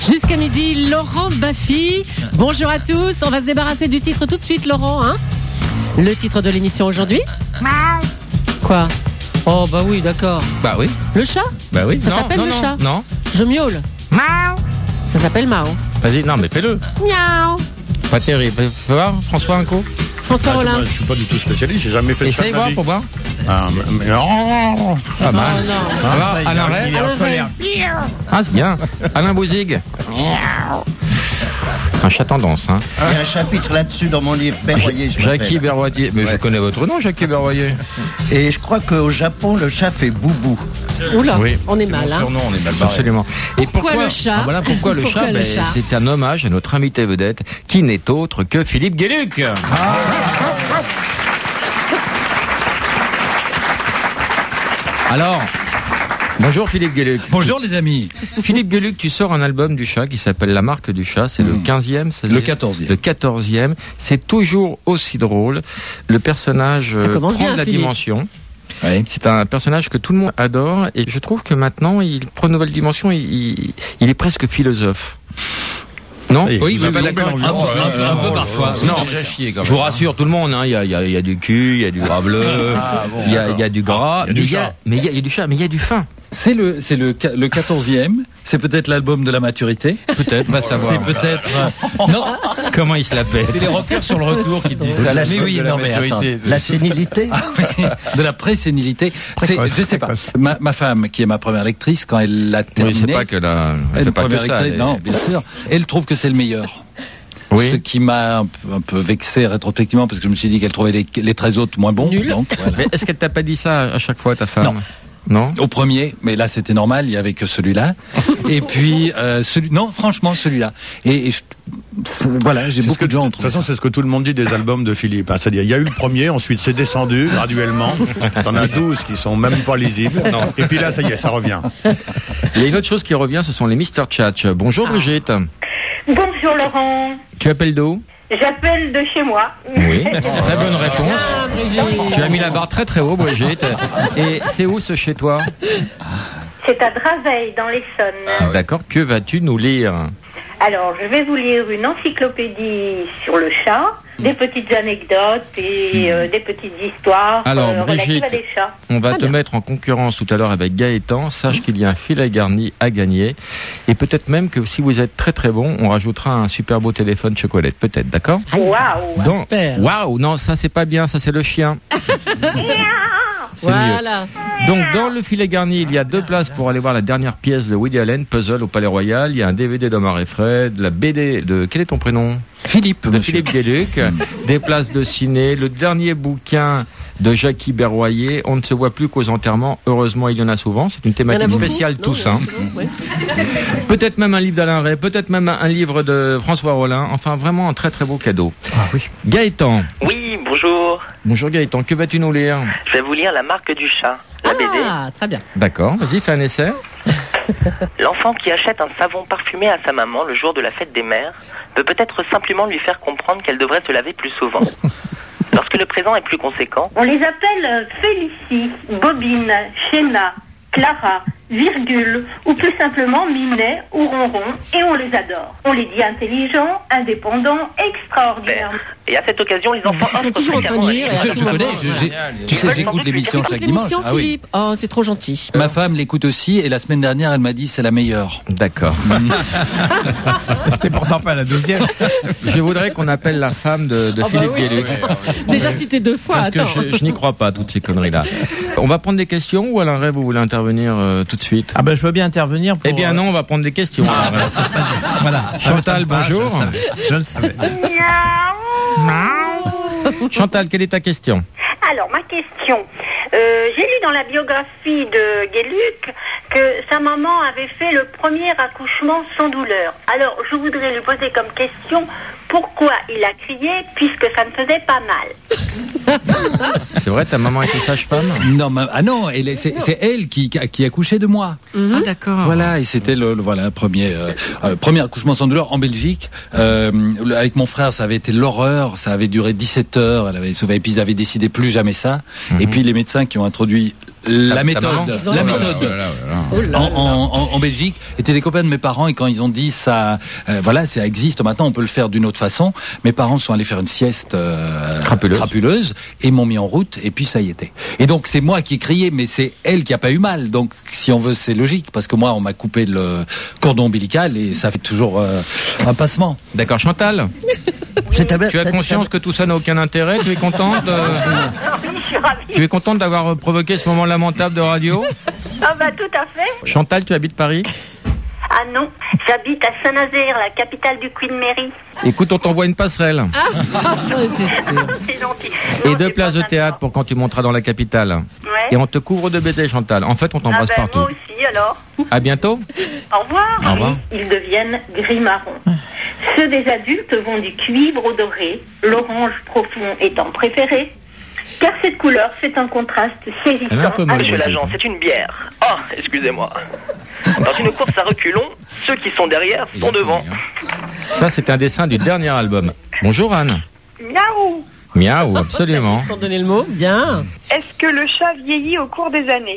Jusqu'à midi, Laurent Baffy. Bonjour à tous. On va se débarrasser du titre tout de suite, Laurent. Hein, le titre de l'émission aujourd'hui. Quoi? Oh, bah oui, d'accord. Bah oui. Le chat? Bah oui. Ça s'appelle le chat? Non. Je miaule. Ça s'appelle Mao. Vas-y, non, mais fais-le. Miaou. Pas terrible. Fais voir, François, un coup. François Rollin. Je suis pas du tout spécialiste, j'ai jamais fait le chat Essaye de ma voir vie. pour voir. Ah, mais non. Pas mal. Oh, non. On va voir, Alain Ray. Il est en colère. Ah, c'est bien. Alain Bouzig. Un chat tendance, hein. Il y a un chapitre là-dessus dans mon livre, Berroyer, je Jackie m'appelle. Berroyer. Mais je connais votre nom, Jackie Berroyer. Et je crois qu'au Japon, le chat fait boubou. Oula, Oui. on est C'est mal. mon Hein. surnom, on est mal barré. Absolument. Et Pourquoi le chat? Voilà pourquoi le Pourquoi chat. le Ben, chat c'est un hommage à notre invité vedette, qui n'est autre que Philippe Gueluc. Alors, bonjour Philippe Gueluc. Bonjour les amis. Philippe Gueluc, tu sors un album du chat qui s'appelle La Marque du Chat. C'est le 15e. Le 14e. Le 14e. C'est toujours aussi drôle. Le personnage Ça commence prend bien, de la Philippe. dimension. Oui. C'est un personnage que tout le monde adore et je trouve que maintenant, il prend une nouvelle dimension. Il est presque philosophe. Non? Et Oui, vous vous êtes avez pas d'accord? l'ambiance, Un peu parfois. Non, je vous rassure tout le monde, hein, il y a du cul, il y a du gras bleu, il y a du gras, Il y a du chat. mais il y a du chat, mais il y a du fin. C'est le 14e. C'est peut-être l'album de la maturité. Peut-être, va savoir. C'est peut-être. Non. Comment il se la pète? C'est les rockers sur le retour qui disent ça. La- Mais oui, de la non mais maturité. attends. La sénilité. De la présénilité. C'est, Précoce, je sais pas. précoce. Ma femme, qui est ma première lectrice, quand elle l'a Oui, terminé. c'est pas que la, elle Elle fait pas que première ça. lectrice, non, bien sûr. Elle trouve que c'est le meilleur. Oui. Ce qui m'a un peu vexé rétrospectivement parce que je me suis dit qu'elle trouvait les 13 autres moins bons. Nul. Donc, voilà. Mais est-ce qu'elle t'a pas dit ça à chaque fois, ta femme? Non. Au premier, mais là c'était normal, il y avait que celui-là. Et puis non, franchement celui-là. Et voilà, j'ai C'est beaucoup ce que, de gens ont de toute trouvé façon, ça. c'est ce que tout le monde dit des albums de Philippe. Hein. C'est-à-dire, il y a eu le premier, ensuite c'est descendu graduellement. T'en as 12 qui sont même pas lisibles. Et puis là, ça y est, ça revient. Il y a une autre chose qui revient, ce sont les Mr. Tchatch. Bonjour Brigitte. Bonjour Laurent, Tu appelles d'où? j'appelle de chez moi. Oui. Très bonne réponse. Ah, Brigitte. Tu as mis la barre très très haut, Brigitte. Et c'est où ce chez toi? C'est à Draveil dans l'Essonne. D'accord. Que vas-tu nous lire? Alors, je vais vous lire une encyclopédie sur le chat, des petites anecdotes et des petites histoires Alors, relatives Brigitte, à des chats. On va Très te bien. mettre en concurrence tout à l'heure avec Gaëtan. Sache qu'il y a un filet garni à gagner. Et peut-être même que si vous êtes très très bon, on rajoutera un super beau téléphone chocolate. Peut-être, d'accord? Waouh! Donc, Super. waouh, non, ça c'est pas bien, ça c'est le chien. C'est mieux. Voilà. Donc dans le filet garni, il y a 2 places pour aller voir la dernière pièce de Woody Allen, Puzzle au Palais Royal. Il y a un DVD d'Omar et Fred, la BD de... Quel est ton prénom? Philippe, De monsieur. Philippe Gueluc, des places de ciné, le dernier bouquin de Jackie Berroyer, On ne se voit plus qu'aux enterrements. Heureusement, il y en a souvent. C'est une Il y en a thématique beaucoup spéciale Non, tous. non, Hein. c'est bon, ouais. Peut-être même un livre d'Alain Ray, peut-être même un livre de François Rollin. Enfin, vraiment un très très beau cadeau. Gaëtan. Oui, bonjour. Bonjour Gaëtan, que vas-tu nous lire? Je vais vous lire La Marque du Chat, la BD. Ah, très bien. D'accord, vas-y, fais un essai. L'enfant qui achète un savon parfumé à sa maman le jour de la fête des mères peut peut-être simplement lui faire comprendre qu'elle devrait se laver plus souvent. Lorsque le présent est plus conséquent, On les appelle Félicie, Bobine, Chéna, Clara, Virgule, ou plus simplement Minet ou Ronron, et on les adore. On les dit intelligents, indépendants, extraordinaires. et à cette occasion, les enfants Ils sont toujours en train de lire. et à Je tout connais, moment, tu sais, j'écoute l'émission Écoute chaque dimanche. l'émission, Ah oui. Philippe. Oh, c'est trop gentil. Ma femme l'écoute aussi et la semaine dernière elle m'a dit c'est la meilleure. D'accord. C'était pourtant pas la deuxième. Je voudrais qu'on appelle la femme de Oh, bah Philippe oui. Gueluc. Déjà cité 2 fois, Parce que attends. je n'y crois pas, toutes ces conneries-là. On va prendre des questions ou Alain Ray, vous voulez intervenir tout de suite? Ah ben je veux bien intervenir pour... Eh bien non, on va prendre des questions. Voilà. Chantal, bonjour. Je le savais. Chantal, quelle est ta question? Alors, ma question. J'ai lu dans la biographie de Gueluc que sa maman avait fait le premier accouchement sans douleur. Alors, je voudrais lui poser comme question pourquoi il a crié puisque ça ne faisait pas mal. C'est vrai, ta maman était sage-femme? Non, non, c'est elle qui a accouché de moi. Mhm. d'accord. Voilà, et c'était le premier accouchement sans douleur en Belgique. Avec mon frère, ça avait été l'horreur. Ça avait duré 17 heures. Elle avait sauvé, et puis ils avaient décidé plus jamais ça. Et puis les médecins qui ont introduit la méthode, Ils ont la la méthode Oh là là. en Belgique étaient des copains de mes parents et quand ils ont dit ça, voilà, ça existe maintenant, on peut le faire d'une autre façon. Mes parents sont allés faire une sieste crapuleuse et m'ont mis en route et puis ça y était. Et donc c'est moi qui ai crié, mais c'est elle qui a pas eu mal. Donc si on veut, c'est logique parce que moi on m'a coupé le cordon ombilical et ça fait toujours un passement. D'accord, Chantal. Tu as conscience que tout ça n'a aucun intérêt. Tu es contente Tu es contente d'avoir provoqué ce moment lamentable de radio? Ah bah tout à fait. Chantal, tu habites Paris? Ah non, j'habite à Saint-Nazaire, la capitale du Queen Mary. Écoute, on t'envoie une passerelle. J'en étais sûre. C'est gentil. Et Non, 2 c'est places pas de théâtre pour quand tu monteras dans la capitale. Ouais. Et on te couvre de baisers, Chantal. En fait, on t'embrasse Ah ben, partout. moi aussi alors. À bientôt. Au revoir. Au revoir. Ils deviennent gris-marron. Ceux des adultes vont du cuivre au doré, l'orange profond étant préféré. Car cette couleur fait un contraste saisissant. Elle est un peu molle. Monsieur l'agent, c'est une bière. Oh, excusez-moi. Dans une course à reculons, ceux qui sont derrière sont devant. Ça, c'est un dessin du dernier album. Bonjour Anne. Miaou. Miaou, absolument. Sans donner le mot, bien. Est-ce que le chat vieillit au cours des années?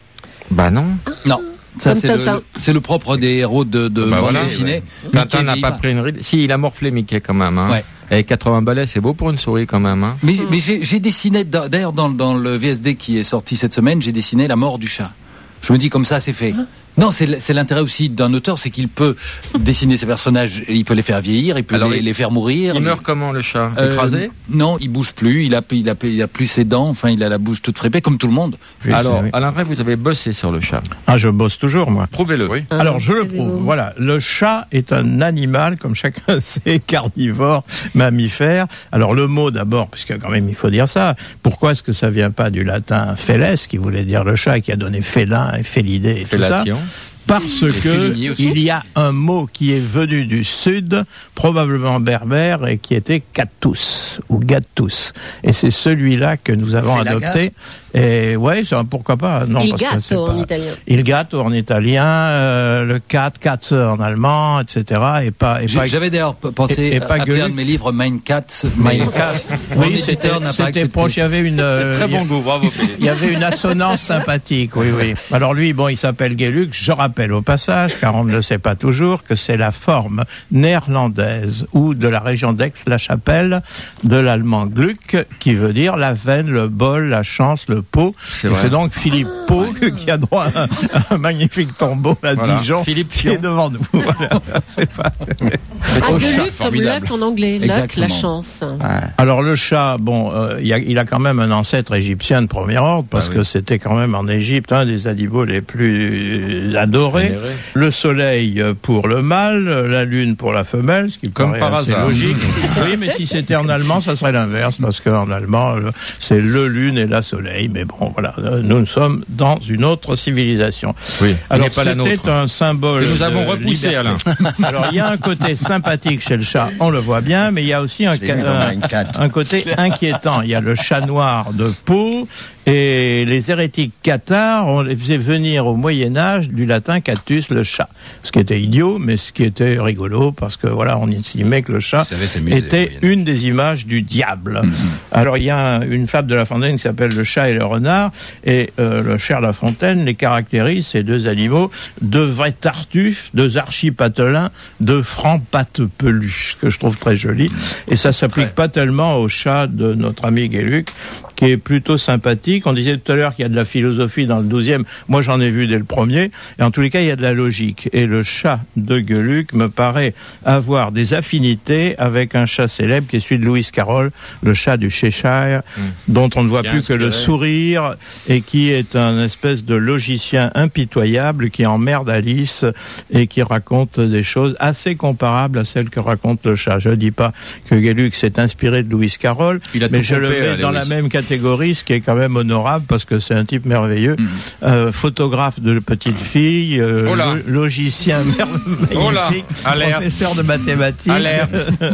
Bah non. Non. Ça, Comme c'est Tintin. c'est le propre des héros de Bah bande voilà, dessinée. Tintin Mickey n'a vieillit pas pris une ride. Si, il a morflé Mickey quand même. Hein. Ouais. Et 80 balais, c'est beau pour une souris quand même. Hein. Mais j'ai dessiné, d'ailleurs dans le VSD qui est sorti cette semaine, j'ai dessiné la mort du chat. Je me dis comme ça, c'est fait. Non, c'est l'intérêt aussi d'un auteur, c'est qu'il peut dessiner ses personnages, il peut les faire vieillir, il peut Alors, les faire mourir. Il meurt comment le chat? Écrasé? Non, il bouge plus, il a plus ses dents, enfin il a la bouche toute frépée comme tout le monde. Oui, Alors, oui. Alain Ray, vous avez bossé sur le chat. Ah, je bosse toujours, moi. Prouvez-le. Alors, je le prouve. Voilà. Le chat est un animal, comme chacun sait, carnivore, mammifère. Alors, le mot d'abord, puisque quand même, il faut dire ça. Pourquoi est-ce que ça vient pas du latin feles, qui voulait dire le chat, qui a donné félin et félidé et tout ça? Fellation. Parce que Félini aussi. il y a un mot qui est venu du sud, probablement berbère, et qui était catus, ou gattus. Et c'est celui-là que nous avons Félaga. adopté. Et ouais, pourquoi pas? Non, Il parce que c'est gatto en pas- italien. Il gatto en italien, le katze en allemand, etc. Et pas. J'avais d'ailleurs pensé et pas à appeler Gueuluc. un de mes livres Mein Katz. Mein Katz. Mon Oui, c'était éditeur n'a pas c'était accepté. proche. Il y avait une. Très bon goût, bravo Philippe. Il y avait une assonance sympathique, oui, oui. Alors lui, bon, il s'appelle Gueuluc. Je rappelle au passage, car on ne le sait pas toujours, que c'est la forme néerlandaise ou de la région d'Aix-la-Chapelle de l'allemand Gluck, qui veut dire la veine, le bol, la chance, le pot. C'est Et vrai. c'est donc Philippe Pau qui a droit à un magnifique tombeau à Voilà. Dijon, Philippe qui est Fion. devant nous. Voilà. C'est pas... Ah, de Luc comme formidable. luck en anglais. Luck, Exactement. la chance. Alors le chat, bon, il a quand même un ancêtre égyptien de premier ordre, parce Ah que oui. c'était quand même en Égypte un des animaux les plus adorés. Vénéré. Le soleil pour le mâle, la lune pour la femelle, ce qui me Comme paraît par assez hasard. logique. Oui, mais si c'était en allemand, ça serait l'inverse, parce qu'en allemand, c'est le lune et la soleil. Mais bon, voilà, nous sommes dans une autre civilisation. Oui, Alors n'est pas la c'était nôtre. un symbole. Que nous avons de repoussé, liberté. Alain. Alors il y a un côté sympathique chez le chat, on le voit bien, mais il y a aussi Je l'ai vu dans Mein Katz. un côté inquiétant. Il y a le chat noir de Pau, et les hérétiques cathares, on les faisait venir au Moyen-Âge du latin catus, le chat. Ce qui était idiot, mais ce qui était rigolo, parce que voilà, on estimait que le chat était une des images du diable. Alors il y a une fable de La Fontaine qui s'appelle Le chat et le renard, et le cher La Fontaine les caractérise, ces deux animaux, de vrais tartuffes, deux archipatelins, de francs pattes peluches, que je trouve très joli. Et ça s'applique pas tellement au chat de notre ami Gueuluc, qui est plutôt sympathique. On disait tout à l'heure qu'il y a de la philosophie dans le 12e. Moi, j'en ai vu dès le premier. Et en tous les cas, il y a de la logique. Et le chat de Gueuluc me paraît avoir des affinités avec un chat célèbre qui est celui de Lewis Carroll, le chat du Cheshire, dont on ne voit Bien plus que le inspiré. sourire, et qui est un espèce de logicien impitoyable qui emmerde Alice et qui raconte des choses assez comparables à celles que raconte le chat. Je ne dis pas que Gueuluc s'est inspiré de Lewis Carroll, Il a mais tout je le pompé, mets dans Lewis. la même catégorie, ce qui est quand même honorable parce que c'est un type merveilleux. Photographe de petite fille, Oh là. logicien magnifique, Oh là. Alerte. professeur de mathématiques. Alerte.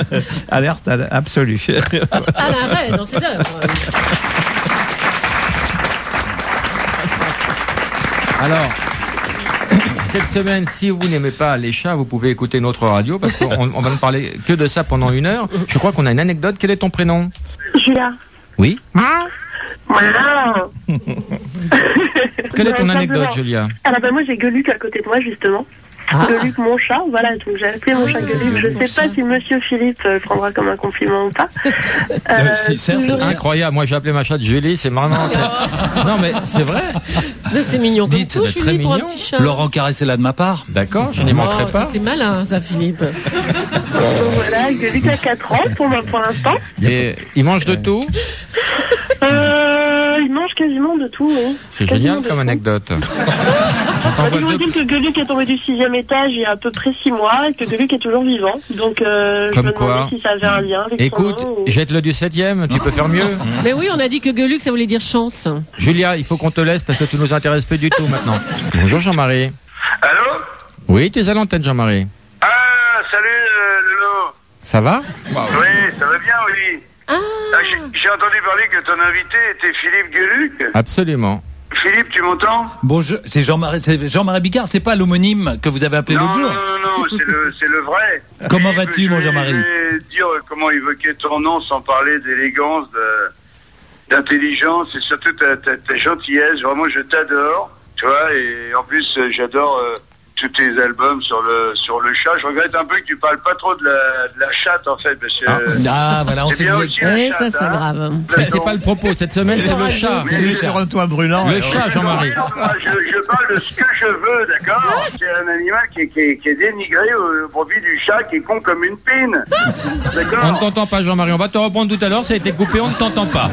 Alerte absolue. Alain Ray dans ses œuvres. Alors, cette semaine, si vous n'aimez pas les chats, vous pouvez écouter notre radio parce qu'on va ne parler que de ça pendant 1 heure. Je crois qu'on a une anecdote. Quel est ton prénom? Julia. Oui. Voilà. Quelle est ton anecdote, Julia? Alors moi j'ai Gueuluc à côté de moi justement. Gueuluc mon chat, voilà, donc j'ai appelé mon chat Gueuluc. Je sais pas si monsieur Philippe prendra comme un compliment ou pas. C'est incroyable, moi j'ai appelé ma chatte Julie, c'est marrant. Non mais c'est vrai. Mais c'est mignon comme Dites, tout, Julie, pour un petit chat. Laurent, caressez-la de ma part. D'accord, je n'y manquerai pas. Ça, c'est malin, ça, Philippe. Donc voilà, Gueuluc a 4 ans pour l'instant. Et il mange de tout? Il mange quasiment de tout, oui. C'est génial comme anecdote. Je vous dis que Gueuluc est tombé du 6e étage il y a à peu près 6 mois et que Gueuluc est toujours vivant. Donc je me demandais si ça avait un lien avec Écoute, son nom, ou... jette-le du 7e, tu peux faire mieux. Mais oui, on a dit que Gueuluc, ça voulait dire chance. Julia, il faut qu'on te laisse parce que tu nous intéresses plus du tout maintenant. Bonjour Jean-Marie. Allô? Oui, tu es à l'antenne Jean-Marie. Ah, salut Lolo. Ça va? Oui, ça va bien, oui. J'ai entendu parler que ton invité était Philippe Gueuluc. Absolument. Philippe, tu m'entends? Bonjour, c'est Jean-Marie Bigard, c'est pas l'homonyme que vous avez appelé l'autre jour? Non, c'est le vrai. Comment vas-tu, mon Jean-Marie? Je vais dire comment évoquer ton nom sans parler d'élégance, d'intelligence et surtout ta gentillesse. Vraiment, je t'adore, tu vois, et en plus, j'adore tous tes albums sur le chat. Je regrette un peu que tu parles pas trop de la chatte, en fait, parce que voilà, on c'est bien aussi la chatte, ça, c'est grave. Mais c'est pas le propos, cette semaine, c'est le chat. C'est sur un toit brûlant. Le chat, Jean-Marie. Je parle de ce que je veux, d'accord? C'est un animal qui est dénigré au profit du chat qui est con comme une pine. D'accord? On ne t'entend pas, Jean-Marie. On va te reprendre tout à l'heure. Ça a été coupé, on ne t'entend pas.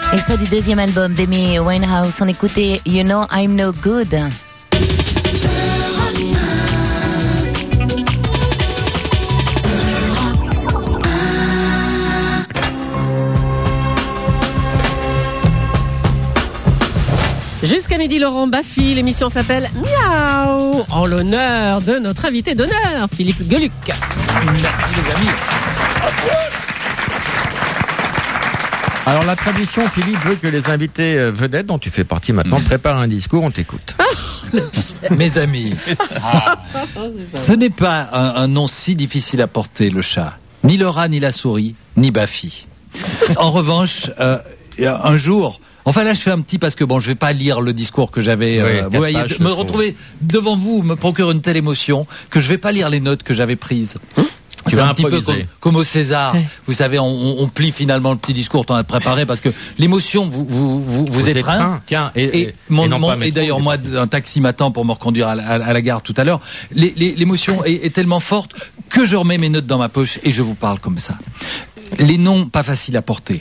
Extrait du deuxième album d'Amy Winehouse, on écoutait You Know I'm No Good. Jusqu'à midi, Laurent Baffy, l'émission s'appelle Miaou, en l'honneur de notre invité d'honneur, Philippe Gueluc. Merci les amis. Alors la tradition, Philippe, veut que les invités vedettes, dont tu fais partie maintenant, préparent un discours, on t'écoute. Mes amis, ce n'est pas un nom si difficile à porter, le chat. Ni le rat, ni la souris, ni Baffy. En revanche, un jour... Enfin là je fais un petit parce que bon je vais pas lire le discours que j'avais vous voyez, me retrouver devant vous me procure une telle émotion que je vais pas lire les notes que j'avais prises. C'est un petit peu comme au César. Vous savez, on plie finalement le petit discours qu'on a préparé parce que l'émotion vous étreint. Tiens, et d'ailleurs, moi, un taxi m'attend pour me reconduire à la gare tout à l'heure. L'émotion est tellement forte que je remets mes notes dans ma poche et je vous parle comme ça. Les noms pas faciles à porter.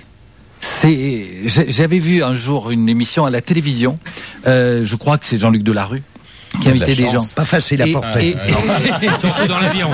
J'avais vu un jour une émission à la télévision. Je crois que c'est Jean-Luc Delarue qui invitait des gens. Pas facile à porter. Surtout dans l'avion.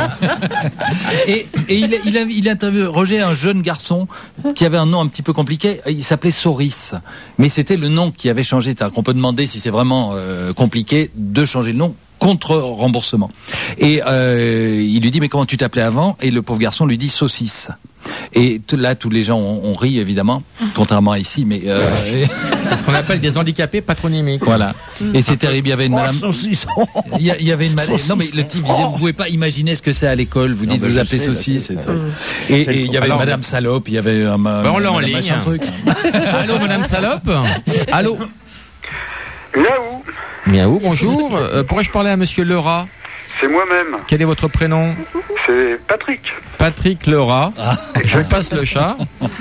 Et il interrogeait un jeune garçon qui avait un nom un petit peu compliqué. Il s'appelait Soris. Mais c'était le nom qui avait changé. C'est-à-dire qu'on peut demander si c'est vraiment compliqué de changer le nom contre remboursement. Et il lui dit mais comment tu t'appelais avant? Et le pauvre garçon lui dit Saucisse. Et là, tous les gens ont ri, évidemment, contrairement à ici, mais... C'est ce qu'on appelle des handicapés patronymiques. Voilà. Et c'est terrible, il y avait une madame... Il y avait une madame... Non, mais le type disait, vous pouvez pas imaginer ce que c'est à l'école, vous dites, vous appelez saucisse. Et il y avait une madame salope, il y avait un... on l'a en ligne. Allô, madame salope? Allô? Miaou. Miaou, bonjour. Pourrais-je parler à monsieur Lerat? C'est moi-même. Quel est votre prénom? C'est Patrick. Patrick Lerat. Je passe le chat.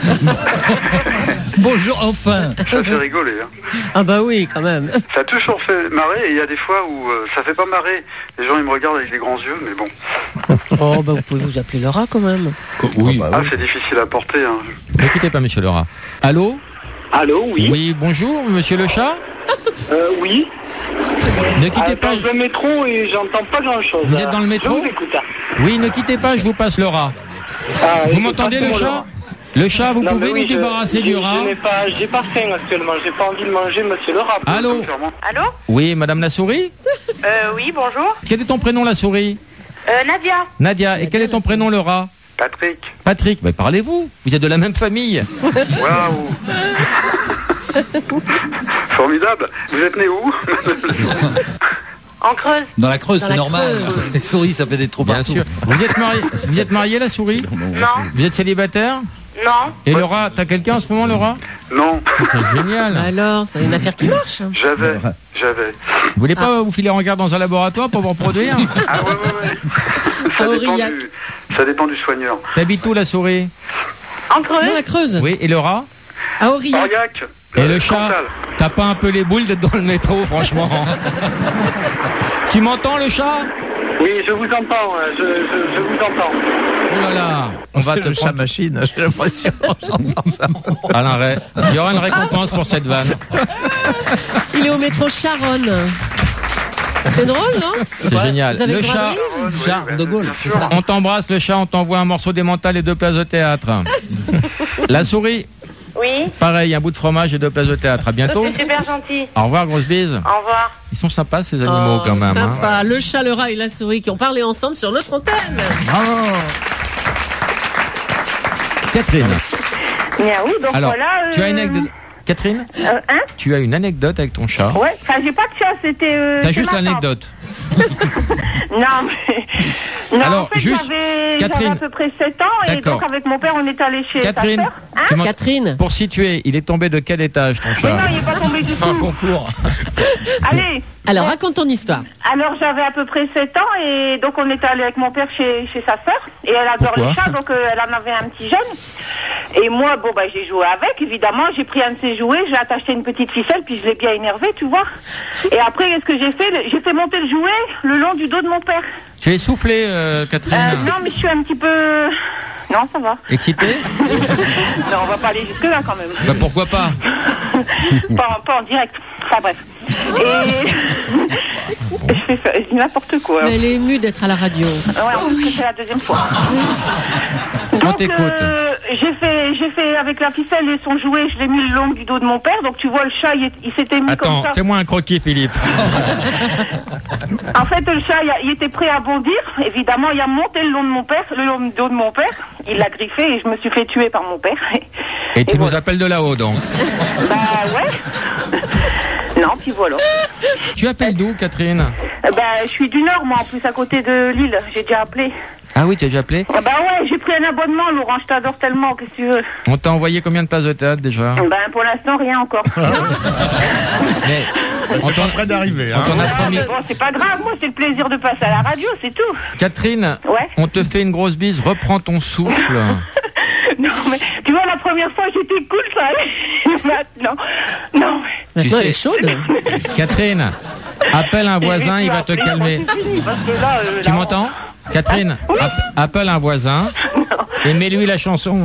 Bonjour, enfin. Ça fait rigoler. Hein. Ah bah oui, quand même. Ça a toujours fait marrer et il y a des fois où ça fait pas marrer. Les gens ils me regardent avec des grands yeux, mais bon. Oh bah vous pouvez vous appeler Lerat quand même. Oui. Ah, c'est difficile à porter. Hein. Ne quittez pas monsieur Lerat. Allô? Allô, oui. Oui, bonjour, monsieur le chat. Oui. Ne quittez pas. Je suis dans le métro et j'entends pas grand-chose. Vous êtes dans le métro? Je vous écoute. Oui, ne quittez pas, je vous passe le rat. Vous m'entendez le chat? Le chat, vous pouvez nous débarrasser du rat? J'ai pas faim actuellement, j'ai pas envie de manger monsieur le rat. Allô? Allô? Oui, madame la souris? Oui, bonjour. Quel est ton prénom la souris? Nadia. Nadia, et quel est ton prénom le rat? Patrick. Patrick, mais parlez-vous, vous êtes de la même famille. Waouh. Formidable. Vous êtes né où? En Creuse. Dans la Creuse, c'est normal. Les souris, ça fait des trous Bien sûr. Vous êtes marié la souris? Non. Vous êtes célibataire? Non. Et le rat, t'as quelqu'un en ce moment le rat? Non. C'est génial. Alors, c'est une affaire qui marche. J'avais. Vous voulez pas vous filer en garde dans un laboratoire pour vous reproduire? Ah ouais. Ça dépend du soigneur. T'habites où la souris? En Creuse. Dans la Creuse. Oui, et le rat? À Aurillac. Et le chat? T'as pas un peu les boules d'être dans le métro, franchement? Tu m'entends le chat? Oui, je vous entends, je vous entends. Oh là là, on va te le chat machine, j'ai l'impression, j'entends ça. Alain Ray, il y aura une récompense pour cette vanne. Il est au métro Charonne. C'est drôle, non? C'est génial. Vous avez le chat, Charles de Gaulle, c'est ça. On t'embrasse le chat, on t'envoie un morceau d'emmental et 2 places de théâtre. La souris? Oui. Pareil, un bout de fromage et 2 places de théâtre. À bientôt. C'est super gentil. Au revoir, grosse bise. Au revoir. Ils sont sympas ces animaux quand même. Sympa. Hein. Le chat, le rat et la souris qui ont parlé ensemble sur notre antenne. Bravo. Catherine. Miaou, donc alors, voilà. Tu as une anecdote. Catherine, tu as une anecdote avec ton chat? Ouais, enfin j'ai pas de chat, c'était. T'as juste l'anecdote. Non, mais. Non, alors, en fait, juste. j'avais à peu près 7 ans et donc avec mon père on est allé chez Catherine, ta sœur. Catherine. Pour situer, il est tombé de quel étage ton chat? Mais non, il est pas tombé du tout. Un concours. Allez. Alors raconte ton histoire. Alors j'avais à peu près 7 ans et donc on est allé avec mon père chez sa sœur et elle adore les chats donc elle en avait un petit jeune. Et moi bon bah j'ai joué avec évidemment, j'ai pris un de ses jouets, j'ai attaché une petite ficelle puis je l'ai bien énervé tu vois. Et après qu'est-ce que j'ai fait? J'ai fait monter le jouet le long du dos de mon père. Tu es soufflé Catherine? Non mais je suis un petit peu Non, ça va. Excité? Non, on va pas aller jusque-là quand même. Bah pourquoi pas? Pas en direct. Enfin bref. Et je dis n'importe quoi. Mais elle est émue d'être à la radio. Ouais, en plus c'est la deuxième fois. On t'écoute. J'ai fait avec la ficelle et son jouet, je l'ai mis le long du dos de mon père. Donc tu vois, le chat, il s'était mis comme ça. Attends, fais-moi un croquis, Philippe. En fait, le chat, il était prêt à bondir. Évidemment, il a monté le long du dos de mon père. Il l'a griffé et je me suis fait tuer par mon père. Et tu nous appelles de là-haut, donc? Bah ouais. Non, puis voilà. Tu appelles d'où, Catherine? Je suis du Nord, moi, en plus, à côté de Lille. J'ai déjà appelé. Ah oui, tu as déjà appelé? Bah ouais, j'ai pris un abonnement, Laurent, je t'adore tellement, qu'est-ce que tu veux? On t'a envoyé combien de places de théâtre, déjà? Pour l'instant, rien encore. Mais c'est pas près d'arriver. On t'en a promis. Bon, c'est pas grave, moi, c'est le plaisir de passer à la radio, c'est tout. Catherine, ouais, on te fait une grosse bise, reprends ton souffle. Non, mais tu vois, la première fois, j'étais cool, ça allait. Maintenant, non. Maintenant, elle est chaude. Catherine, appelle un voisin, il va te calmer. Tu m'entends, Catherine? Oui. Appelle un voisin et mets-lui la chanson.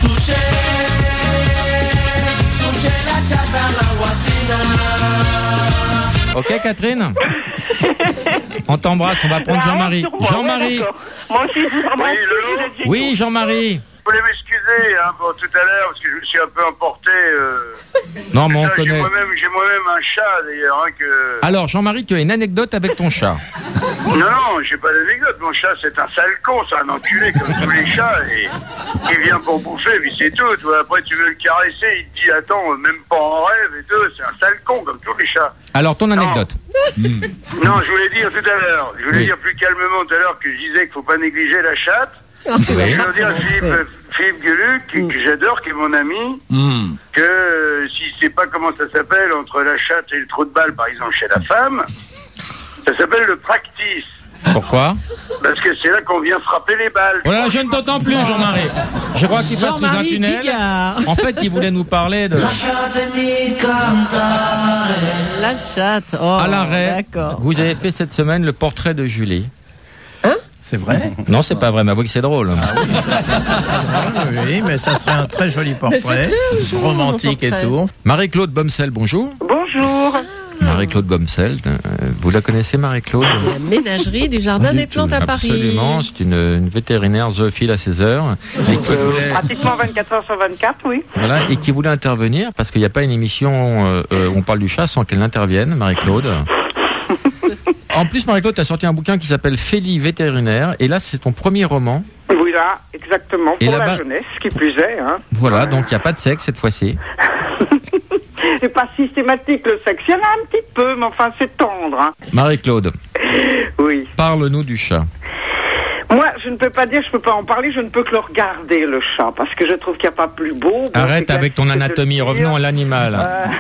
Ok, Catherine? On t'embrasse, on va prendre Jean-Marie. Jean-Marie. Moi aussi, je vous embrasse. Oui, Jean-Marie. Vous voulez m'excuser pour tout à l'heure, parce que je me suis un peu emporté. Non, mais on connaît. J'ai moi-même un chat, d'ailleurs. Alors, Jean-Marie, tu as une anecdote avec ton chat? Non, j'ai pas d'anecdote. Mon chat, c'est un sale con, c'est un enculé comme tous les chats. Et il vient pour bouffer, puis c'est tout. Toi, après, tu veux le caresser, il te dit, attends, même pas en rêve et tout. C'est un sale con, comme tous les chats. Alors, ton anecdote? Non, je voulais dire tout à l'heure, dire plus calmement tout à l'heure que je disais qu'il faut pas négliger la chatte. Je veux dire Philippe Gueluc, que j'adore, qui est mon ami, que si je sais pas comment ça s'appelle, entre la chatte et le trou de balle, par exemple, chez la femme, ça s'appelle le practice. Pourquoi? Parce que c'est là qu'on vient frapper les balles. Voilà, je ne t'entends plus, Jean-Marie. Je crois qu'il passe sous un tunnel. Picard. En fait, il voulait nous parler de... La chatte. Oh, à l'arrêt, d'accord. vous avez fait cette semaine le portrait de Julie. C'est vrai? Non, c'est pas vrai, mais avouez que c'est drôle. Oui, mais ça serait un très joli portrait, romantique et tout. Marie-Claude Bomsel, bonjour. Bonjour. Marie-Claude Bomsel, vous la connaissez, Marie-Claude? La ménagerie du Jardin des Plantes à Paris. Absolument, c'est une vétérinaire zoophile à 16 heures. Pratiquement 24 heures sur 24, oui. Voilà, et qui voulait intervenir, parce qu'il n'y a pas une émission où on parle du chat sans qu'elle n'intervienne, Marie-Claude. En plus, Marie-Claude, tu as sorti un bouquin qui s'appelle Félie vétérinaire, et là, c'est ton premier roman. Oui, là, exactement, pour la jeunesse, qui plus est. Hein. Voilà, donc il n'y a pas de sexe cette fois-ci. C'est pas systématique, le sexe. Il y en a un petit peu, mais enfin, c'est tendre. Hein. Marie-Claude. Oui. Parle-nous du chat. Moi, je ne peux pas dire, je ne peux pas en parler, je ne peux que le regarder, le chat, parce que je trouve qu'il n'y a pas plus beau. Bon, arrête avec ton anatomie, revenons à l'animal.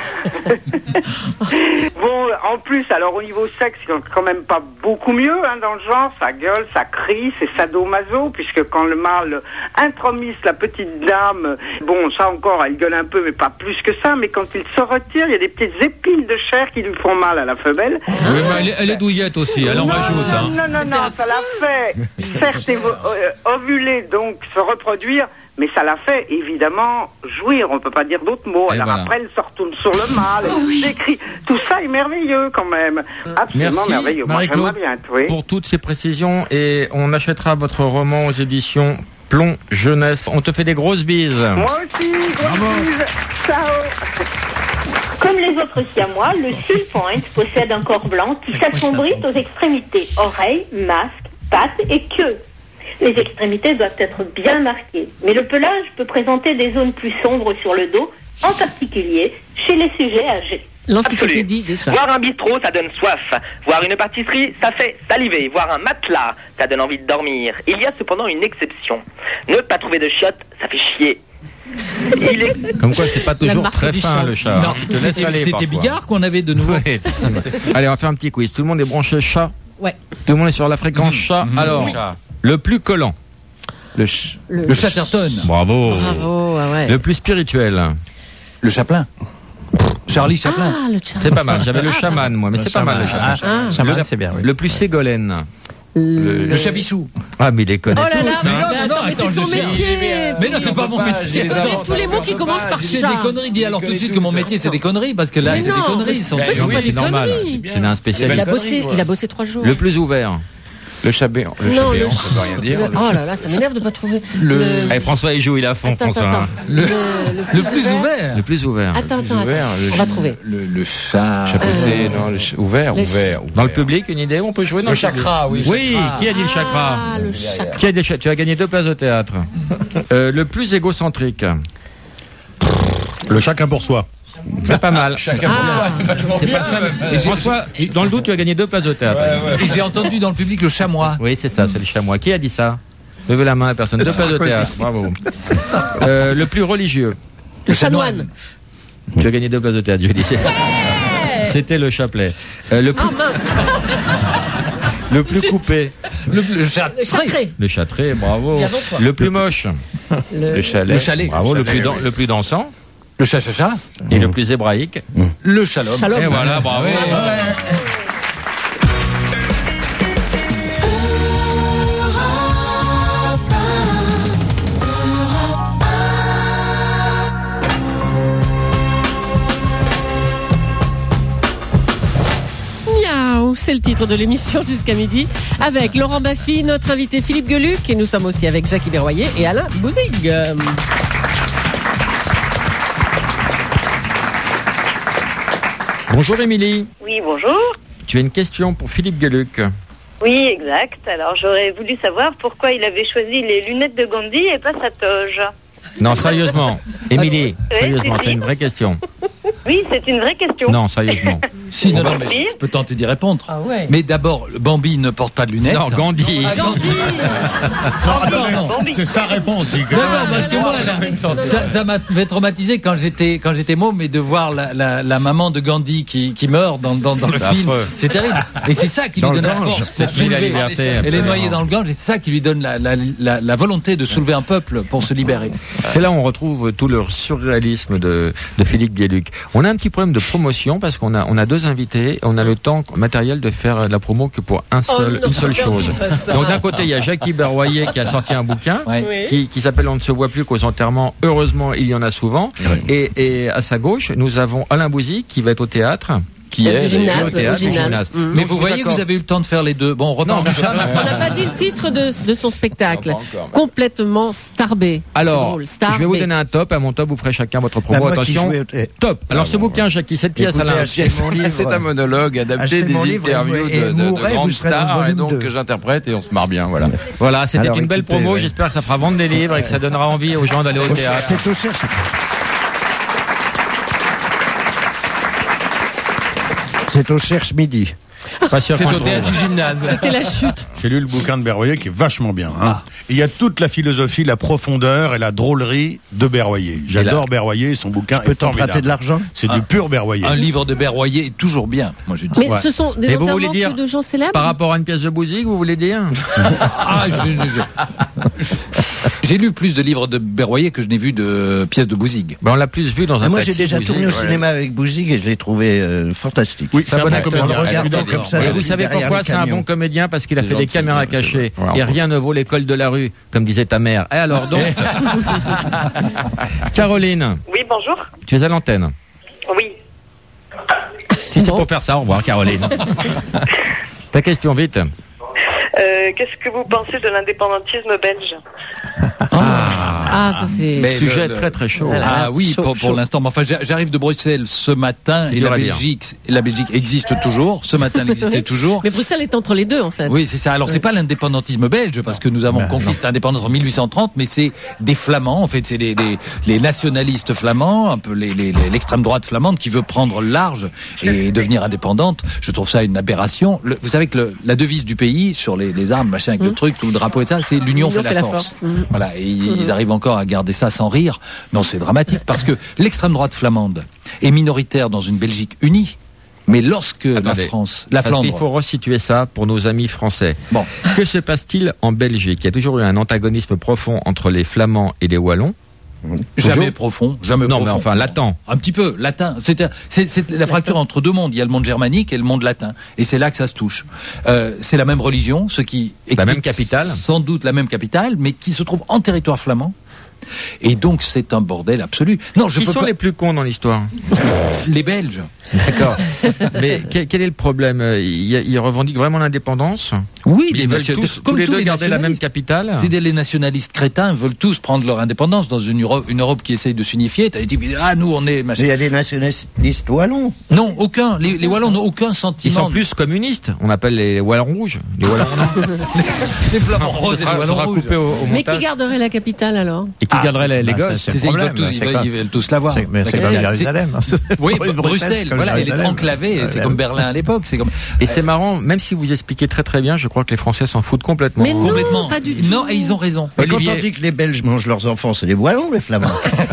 Bon, en plus, alors au niveau sexe, il n'y a quand même pas beaucoup mieux hein, dans le genre, ça gueule, ça crie, c'est sadomaso, puisque quand le mâle intromise la petite dame, bon, ça encore, elle gueule un peu, mais pas plus que ça, mais quand il se retire, il y a des petites épines de chair qui lui font mal à la femelle. Oui, mais elle est douillette aussi, elle en rajoute. Hein. Non, ça l'a fait. Certes, ovuler, donc se reproduire, mais ça l'a fait, évidemment, jouir, on ne peut pas dire d'autres mots. Alors voilà. Après, elle se retourne sur le mâle, elle s'écrit. Tout ça est merveilleux quand même. Absolument merci, merveilleux. Marie-Claude, pour toutes ces précisions, et on achètera votre roman aux éditions Plomb Jeunesse. On te fait des grosses bises. Moi aussi, grosses bises. Ciao. Comme les autres siamois, le sulpoint possède un corps blanc qui s'assombrit aux extrémités, oreilles, masques, pattes et queue. Les extrémités doivent être bien marquées, mais le pelage peut présenter des zones plus sombres sur le dos, en particulier chez les sujets âgés. L'encyclopédie des chats. Voir un bistrot, ça donne soif. Voir une pâtisserie, ça fait saliver. Voir un matelas, ça donne envie de dormir. Il y a cependant une exception. Ne pas trouver de chiottes, ça fait chier. Comme quoi, c'est pas toujours très fin le chat. Non, c'était Bigard qu'on avait de nouveau. Ouais. Allez, on va faire un petit quiz. Tout le monde est branché chat? Ouais. Tout le monde est sur la fréquence chat. Alors, le plus collant. Le Chatterton. Bravo. Bravo, ouais. Le plus spirituel. Le Chaplin. Charlie Chaplin. Ah, le Chaplin. C'est pas mal. J'avais le chaman, moi, mais c'est pas mal le chaman. Chaman, c'est bien. Oui. Le plus ségolène. Le chabichou. Ah, mais il les connaît Oh là là, tous. mais c'est son métier. Mais non, c'est pas mon métier. Il y a tous les mots qui commencent par C'est chat. des conneries. Dis alors tout de suite que mon métier c'est des conneries parce que là Mais c'est non, des conneries. mais c'est pas des normal. conneries. C'est un spécialiste. Il a bossé 3 jours. Le plus ouvert. Le chabéon. Le Non, chabéon, ça veut rien dire. Oh là là, ça m'énerve de pas trouver. Eh, François, il joue, il a fond, Attends, François. attends. Le plus ouvert. Le plus ouvert. Attends, on va trouver. Le chat. Chapeauté, non, ouvert. Dans le public, une idée où on peut jouer dans Le chakra, oui. Oui, qui a dit le chakra Ah, le chakra. Qui a dit tu as gagné 2 places au théâtre. Le plus égocentrique. Le chacun pour soi. C'est pas mal. Chacun pour soi, vachement bien. Et François, dans le doute, tu as gagné 2 places au théâtre. Et j'ai entendu dans le public le chamois. Oui, c'est ça, c'est le chamois. Qui a dit ça? Levez la main, personne. 2 places au théâtre. Bravo. Le plus religieux. Le chanoine. Tu as gagné 2 places au théâtre, je disais. C'était le chapelet. Le plus... Ah mince. Le plus coupé. Le châtré. Le châtré, bravo. Bien avant toi. Le plus moche. Le chalet. Le chalet. Bravo, le plus dansant. Le cha-cha-cha. Et le plus hébraïque. Le shalom. Shalom. Et voilà, bravo. Miaou, c'est le titre de l'émission jusqu'à midi. Avec Laurent Baffy, notre invité Philippe Gueluc. Et nous sommes aussi avec Jackie Berroyer et Alain Bouzig. Bonjour Émilie. Oui, bonjour. Tu as une question pour Philippe Gueluc. Oui, exact. Alors, j'aurais voulu savoir pourquoi il avait choisi les lunettes de Gandhi et pas sa toge. Non, sérieusement. Émilie, Oui, sérieusement, si, t'as si. une vraie question. Oui, c'est une vraie question. Non, sérieusement. Si, non, mais Oui. je peux tenter d'y répondre. Ah ouais. Mais d'abord, Bambi ne porte pas de lunettes. Non, Gandhi. Ah, Gandhi. Non, attendez, c'est sa réponse. Non, parce que moi, ça m'avait traumatisé quand j'étais môme, mais de voir la maman de Gandhi qui meurt dans le C'est film. affreux. C'est terrible. Et c'est ça qui lui Dans donne le la Gange. force pour Cette nuit, la soulever. liberté, Elle est absolument. noyée dans le Gange et c'est ça qui lui donne la volonté de soulever un peuple pour se libérer. C'est là où on retrouve tout le surréalisme de Philippe Gueluc. On a un petit problème de promotion parce qu'on a 2 invités, on a le temps matériel de faire la promo que pour une seule chose. Donc d'un côté, il y a Jackie Berroyer qui a sorti un bouquin Ouais. qui s'appelle On ne se voit plus qu'aux enterrements. Heureusement, il y en a souvent. Et à sa gauche, nous avons Alain Bouzy qui va être au théâtre. Qui est au théâtre, au gymnase. Mais vous voyez que vous avez eu le temps de faire les deux. Bon, on repart du chat. On n'a pas dit le titre de son spectacle. Non, pas encore. Complètement starbé. Alors, C'est drôle, starbé. je vais vous donner un top. À mon top, vous ferez chacun votre promo. Bah, moi qui Attention, jouais top. Alors, ce bouquin, Jackie, cette pièce, Écoutez, Alain. achetez mon livre. C'est un monologue adapté Achetez des mon livre interviews et de mourrez, grandes vous serez dans le stars et volume donc 2. que j'interprète et on se marre bien, voilà. Voilà, c'était Alors, une belle écoutez, promo. ouais. J'espère que ça fera vendre des livres et que ça donnera envie aux gens d'aller au théâtre. C'est au cherche. C'est au cherche midi. Pas sûr C'est qu'on au le théâtre trouve. du gymnase. C'était la chute. J'ai lu le bouquin de Berroyer qui est vachement bien. Hein. Et il y a toute la philosophie, la profondeur et la drôlerie de Berroyer. J'adore Berroyer et son bouquin Peut est t'emprunter formidable. de l'argent C'est du pur Berroyer. Un livre de Berroyer est toujours bien, moi je dis. Mais ce sont des Et vous voulez enterrements dire, que de gens célèbres. par rapport à une pièce de Bouzig, vous voulez dire? Ah, j'ai lu plus de livres de Berroyer que je n'ai vu de pièces de Bouzig. Ben, on l'a plus vu dans un Moi, taxi, j'ai déjà Bouzig, tourné au ouais. cinéma avec Bouzig et je l'ai trouvé fantastique. Oui, c'est un bon acteur. comédien. En le Je suis regardant d'accord. comme ça. Et vous savez derrière pourquoi les c'est un camions. bon comédien? Parce qu'il a C'est fait des gentil, caméras c'est cachées. vrai. Et rien ne vaut l'école de la rue, comme disait ta mère. Et alors donc Caroline, Oui, bonjour. tu es à l'antenne. Oui. Si c'est pour faire ça, au revoir Caroline. Ta question, vite. Qu'est-ce que vous pensez de l'indépendantisme belge? Ah, ça c'est. Mais Sujet très très chaud. Ah oui, Chaud, pour chaud. l'instant. Mais enfin, j'arrive de Bruxelles ce matin C'est et dur la à dire. Belgique existe toujours. Ce matin, elle existait toujours. Mais Bruxelles est entre les deux en fait. Oui, c'est ça. Alors, c'est pas l'indépendantisme belge, parce que nous avons conquis cette indépendance en 1830, mais c'est des Flamands, en fait, c'est les nationalistes flamands, un peu l'extrême droite flamande qui veut prendre le large et devenir indépendante. Je trouve ça une aberration. Vous savez que la devise du pays, sur les armes, machin, avec le truc, tout le drapeau et ça, c'est l'union fait la force. Voilà. Et ils arrivent encore à garder ça sans rire. Non, c'est dramatique, parce que l'extrême droite flamande est minoritaire dans une Belgique unie. Mais lorsque Attendez, la France, parce Flandre, qu'il faut resituer ça pour nos amis français. Bon. Que se passe-t-il en Belgique? Il y a toujours eu un antagonisme profond entre les Flamands et les Wallons. Jamais profond, jamais non, profond. mais enfin, latent. Un petit peu, latin. C'est la fracture entre deux mondes. Il y a le monde germanique et le monde latin. Et c'est là que ça se touche. C'est la même religion, ce qui la même capitale. Sans doute la même capitale, mais qui se trouve en territoire flamand. Et donc, c'est un bordel absolu. Non, Qui sont les plus cons dans l'histoire? Les Belges. D'accord. Mais quel est le problème? Ils revendiquent vraiment l'indépendance? Oui, ils veulent tous les deux garder la même capitale. C'est les nationalistes crétins veulent tous prendre leur indépendance dans une Europe qui essaye de s'unifier. T'as les types qui disent, nous on est... Mais il y a des nationalistes wallons. Non, aucun. Les Wallons n'ont aucun sentiment. Ils sont plus communistes. On appelle les Wallons rouges. Les Wallons les Flamands roses et les Wallons rouges. Mais qui garderait la capitale alors? Et qui garderait les gosses? Ils veulent tous l'avoir. Mais c'est comme Jérusalem. Oui, Bruxelles. Voilà, elle est enclavée. C'est comme Berlin à l'époque. Et c'est marrant, même si vous expliquez très très bien, je crois que les Français s'en foutent complètement. Mais non, pas du tout. Non, et ils ont raison. Mais quand on dit que les Belges mangent leurs enfants, c'est les Wallons, les Flamands.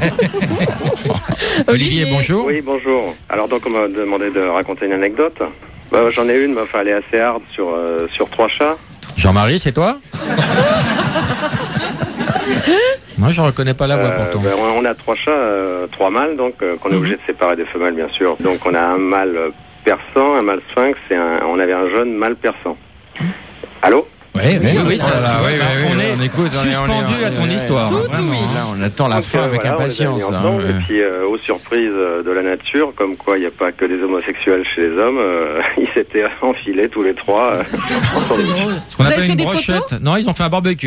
Olivier, bonjour. Oui, bonjour. Alors donc on m'a demandé de raconter une anecdote. J'en ai une, mais enfin elle est assez hard sur 3 chats. Jean-Marie, c'est toi? Moi, je reconnais pas la voix pourtant. On a 3 chats, 3 mâles, donc qu'on est obligé de séparer des femelles, bien sûr. Donc on a un mâle persan, un mâle sphinx et on avait un jeune mâle persan. Allô? Oui, on est suspendu à ton histoire. Là, on attend la fin avec impatience. Et puis, aux surprises de la nature, comme quoi il n'y a pas que des homosexuels chez les hommes, ils s'étaient enfilés tous les 3. C'est drôle. Ce qu'on appelle une brochette. Non, ils ont fait un barbecue.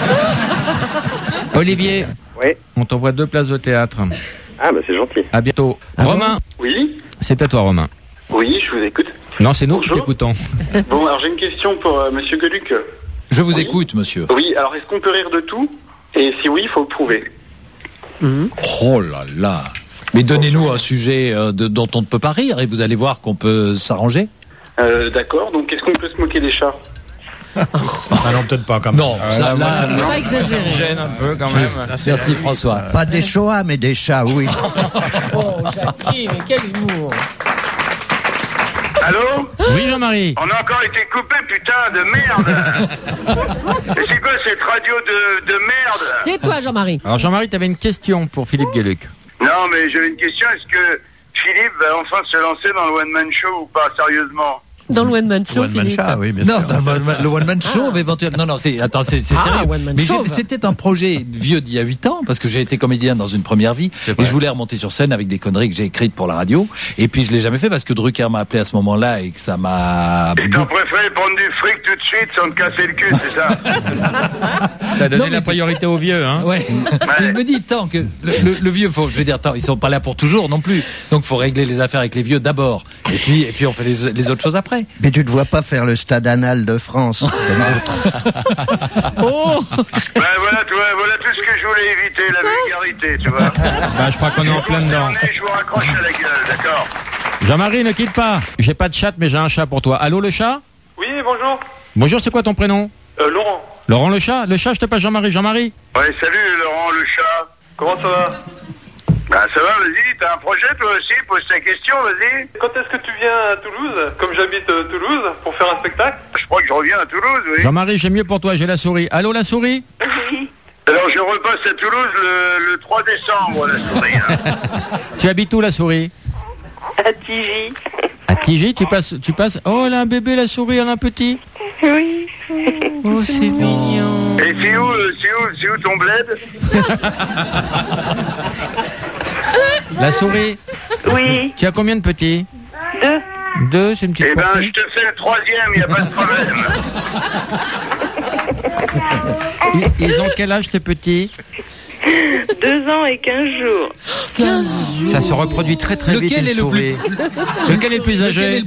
Olivier, oui. On t'envoie 2 places de théâtre. Ah, c'est gentil. À bientôt. Romain. Oui. C'est à toi, Romain. Oui, je vous écoute. Non, c'est nous qui t'écoutons. Bon, alors j'ai une question pour Monsieur Gueluc. Je vous écoute, monsieur. Oui, alors est-ce qu'on peut rire de tout? Et si oui, il faut le prouver. Oh là là. Mais donnez-nous un sujet dont on ne peut pas rire et vous allez voir qu'on peut s'arranger. D'accord, donc est-ce qu'on peut se moquer des chats? Non, peut-être pas quand même. Non, ça pas exagéré. Gêne un peu quand même. Merci François. Pas des Shoah, mais des chats, oui. Oh, Jackie, mais quel humour. Allô? Oui, Jean-Marie. On a encore été coupé, putain de merde. Et c'est quoi cette radio de merde? Tais-toi, Jean-Marie. Alors, Jean-Marie, tu avais une question pour Philippe Gueluc. Non, mais j'avais une question. Est-ce que Philippe va enfin se lancer dans le one-man show ou pas, sérieusement? Dans le one-man show, Philippe. Oui, bien Non, sûr. dans le one-man show, éventuellement. Non, c'est sérieux. One-man show. Mais c'était un projet vieux d'il y a 8 ans, parce que j'ai été comédien dans une première vie, et je voulais remonter sur scène avec des conneries que j'ai écrites pour la radio, et puis je l'ai jamais fait parce que Drucker m'a appelé à ce moment-là et que ça m'a... Et t'as préféré prendre du fric tout de suite sans te casser le cul, c'est ça? T'as donné la priorité aux vieux, hein? Ouais. Je me dis, tant que le vieux, je veux dire, ils sont pas là pour toujours non plus, donc faut régler les affaires avec les vieux d'abord, et puis on fait les autres choses après. Mais tu ne vois pas faire le stade anal de France. Oh. Voilà tout ce que je voulais éviter, la vulgarité, tu vois. Je crois qu'on est en plein dedans. Je vous raccroche à la gueule, d'accord? Jean-Marie, ne quitte pas. J'ai pas de chat, mais j'ai un chat pour toi. Allô, le chat? Oui, bonjour. Bonjour, c'est quoi ton prénom? Laurent. Laurent, le chat? Le chat, je te passe Jean-Marie. Jean-Marie? Ouais, salut Laurent, le chat. Comment ça va? Ça va, vas-y, t'as un projet toi aussi, pose ta question, vas-y. Quand est-ce que tu viens à Toulouse, comme j'habite Toulouse, pour faire un spectacle? Je crois que je reviens à Toulouse, oui. Jean-Marie, j'ai mieux pour toi, j'ai la souris. Allô, la souris? Oui. Alors je repasse à Toulouse le 3 décembre, la souris. Hein. Tu habites où, la souris? À Tigy. À Tigy, tu passes... Oh, elle a un bébé, la souris, elle a un petit? Oui. Oh, c'est mignon. Et c'est où ton bled? La souris? Oui. Tu as combien de petits? 2. 2, c'est une petite portée. Je te fais le 3e, y a pas de problème. Ils ont quel âge, tes petits? 2 ans et 15 jours. 15 jours. Ça se reproduit très très vite, une souris. Lequel est le plus âgé?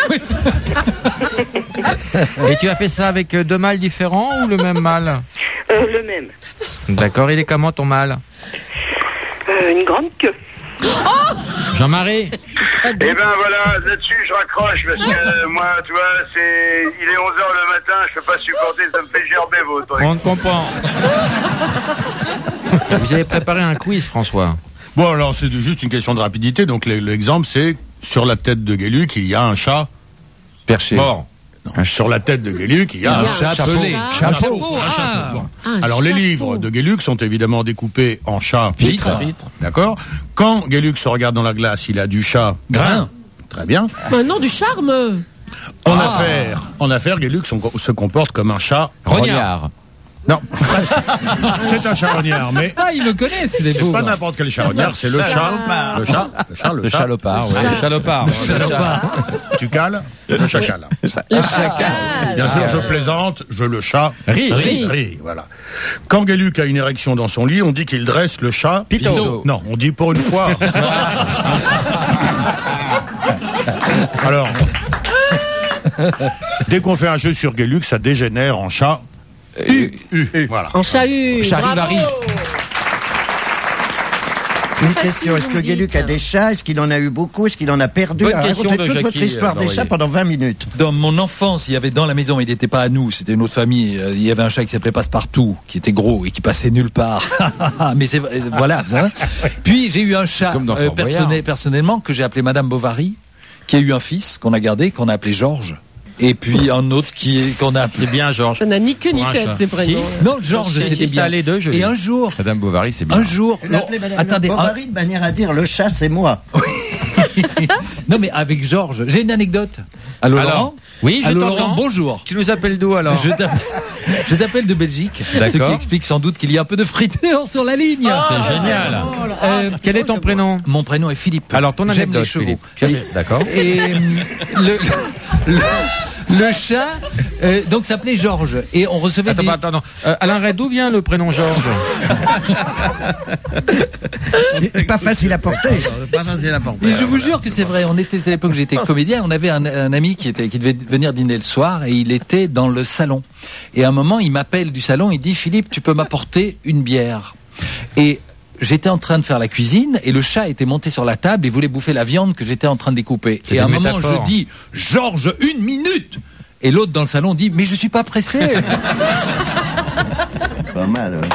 Et tu as fait ça avec 2 mâles différents ou le même mâle? Le même. D'accord, il est comment ton mâle? Une grande queue. Oh Jean-Marie? Eh ben voilà, là-dessus je raccroche parce que moi, tu vois, il est 11h le matin, je peux pas supporter, ça me fait gerber vos trucs. On te comprend. Vous avez préparé un quiz, François. Bon, alors c'est juste une question de rapidité. Donc l'exemple, c'est sur la tête de Gueluc, il y a un chat perché. Mort. Sur la tête de Gueluc, il y a un chapelet. Chapeau. Alors les livres de Gueluc sont évidemment découpés en chat. Vitre. D'accord. Quand Gueluc se regarde dans la glace, il a du chat. Grain. Très bien. Non, du charme. En affaire, Gueluc se comporte comme un chat. Rognard. Non, c'est un charognard, mais ils me connaissent, les c'est pauvres. pas n'importe quel charognard, c'est le chat. Le chalopard, oui. Le chalopard. Tu cales le chacal. Le chacal. Bien sûr, je plaisante, je le chat. Rit, voilà. Quand Gueluc a une érection dans son lit, on dit qu'il dresse le chat. Pito. Non, on dit pour une fois. Alors, dès qu'on fait un jeu sur Gueluc, ça dégénère en chat. Voilà. En chahut. Charivari. Une question, est-ce que Gueluc a des chats? Est-ce qu'il en a eu beaucoup? Est-ce qu'il en a perdu? Bonne question Racontez de toute votre Jackie, histoire des chats pendant 20 minutes. Dans mon enfance, il y avait dans la maison, il n'était pas à nous, c'était une autre famille. Il y avait un chat qui s'appelait Passepartout, qui était gros et qui passait nulle part. Mais c'est voilà. Hein. Puis j'ai eu un chat personnellement que j'ai appelé Madame Bovary, qui a eu un fils qu'on a gardé, qu'on a appelé Georges. Et puis un autre qu'on a appelé bien Georges. Ça n'a ni queue ni tête, ces prénoms. Non, Georges, c'était bien. Les deux, et un jour, Madame Bovary, c'est bien. Un jour, Attendez, Bovary de manière à dire le chat c'est moi. Non mais avec Georges, j'ai une anecdote. Allô Laurent? Oui, je t'entends. Bonjour. Tu nous appelles d'où alors? Je t'appelle de Belgique. Ce qui explique sans doute qu'il y a un peu de friture sur la ligne. C'est génial. Quel est ton prénom? Mon prénom est Philippe. Alors ton J'aime anecdote, les chevaux. Philippe. D'accord. Et le chat donc s'appelait Georges et on recevait Attends. Alain Red, d'où vient le prénom Georges? C'est pas facile à porter. Mais je vous jure que c'est vrai. C'est à l'époque où j'étais comédien. On avait un ami qui devait venir dîner le soir et il était dans le salon. Et à un moment, il m'appelle du salon. Il dit Philippe, tu peux m'apporter une bière? Et j'étais en train de faire la cuisine et le chat était monté sur la table et voulait bouffer la viande que j'étais en train de découper. Et à un moment, je dis Georges, 1 minute. Et l'autre dans le salon dit mais je suis pas pressé. Pas mal. Ouais.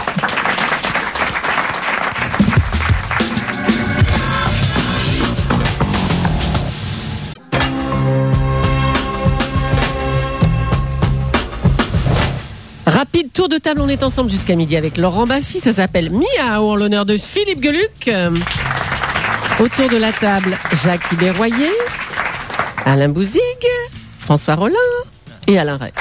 Rapide tour de table, on est ensemble jusqu'à midi avec Laurent Baffy. Ça s'appelle Miaou en l'honneur de Philippe Gueluc. Autour de la table, Jacques Desroyer, Alain Bouzig, François Rollin et Alain Ray.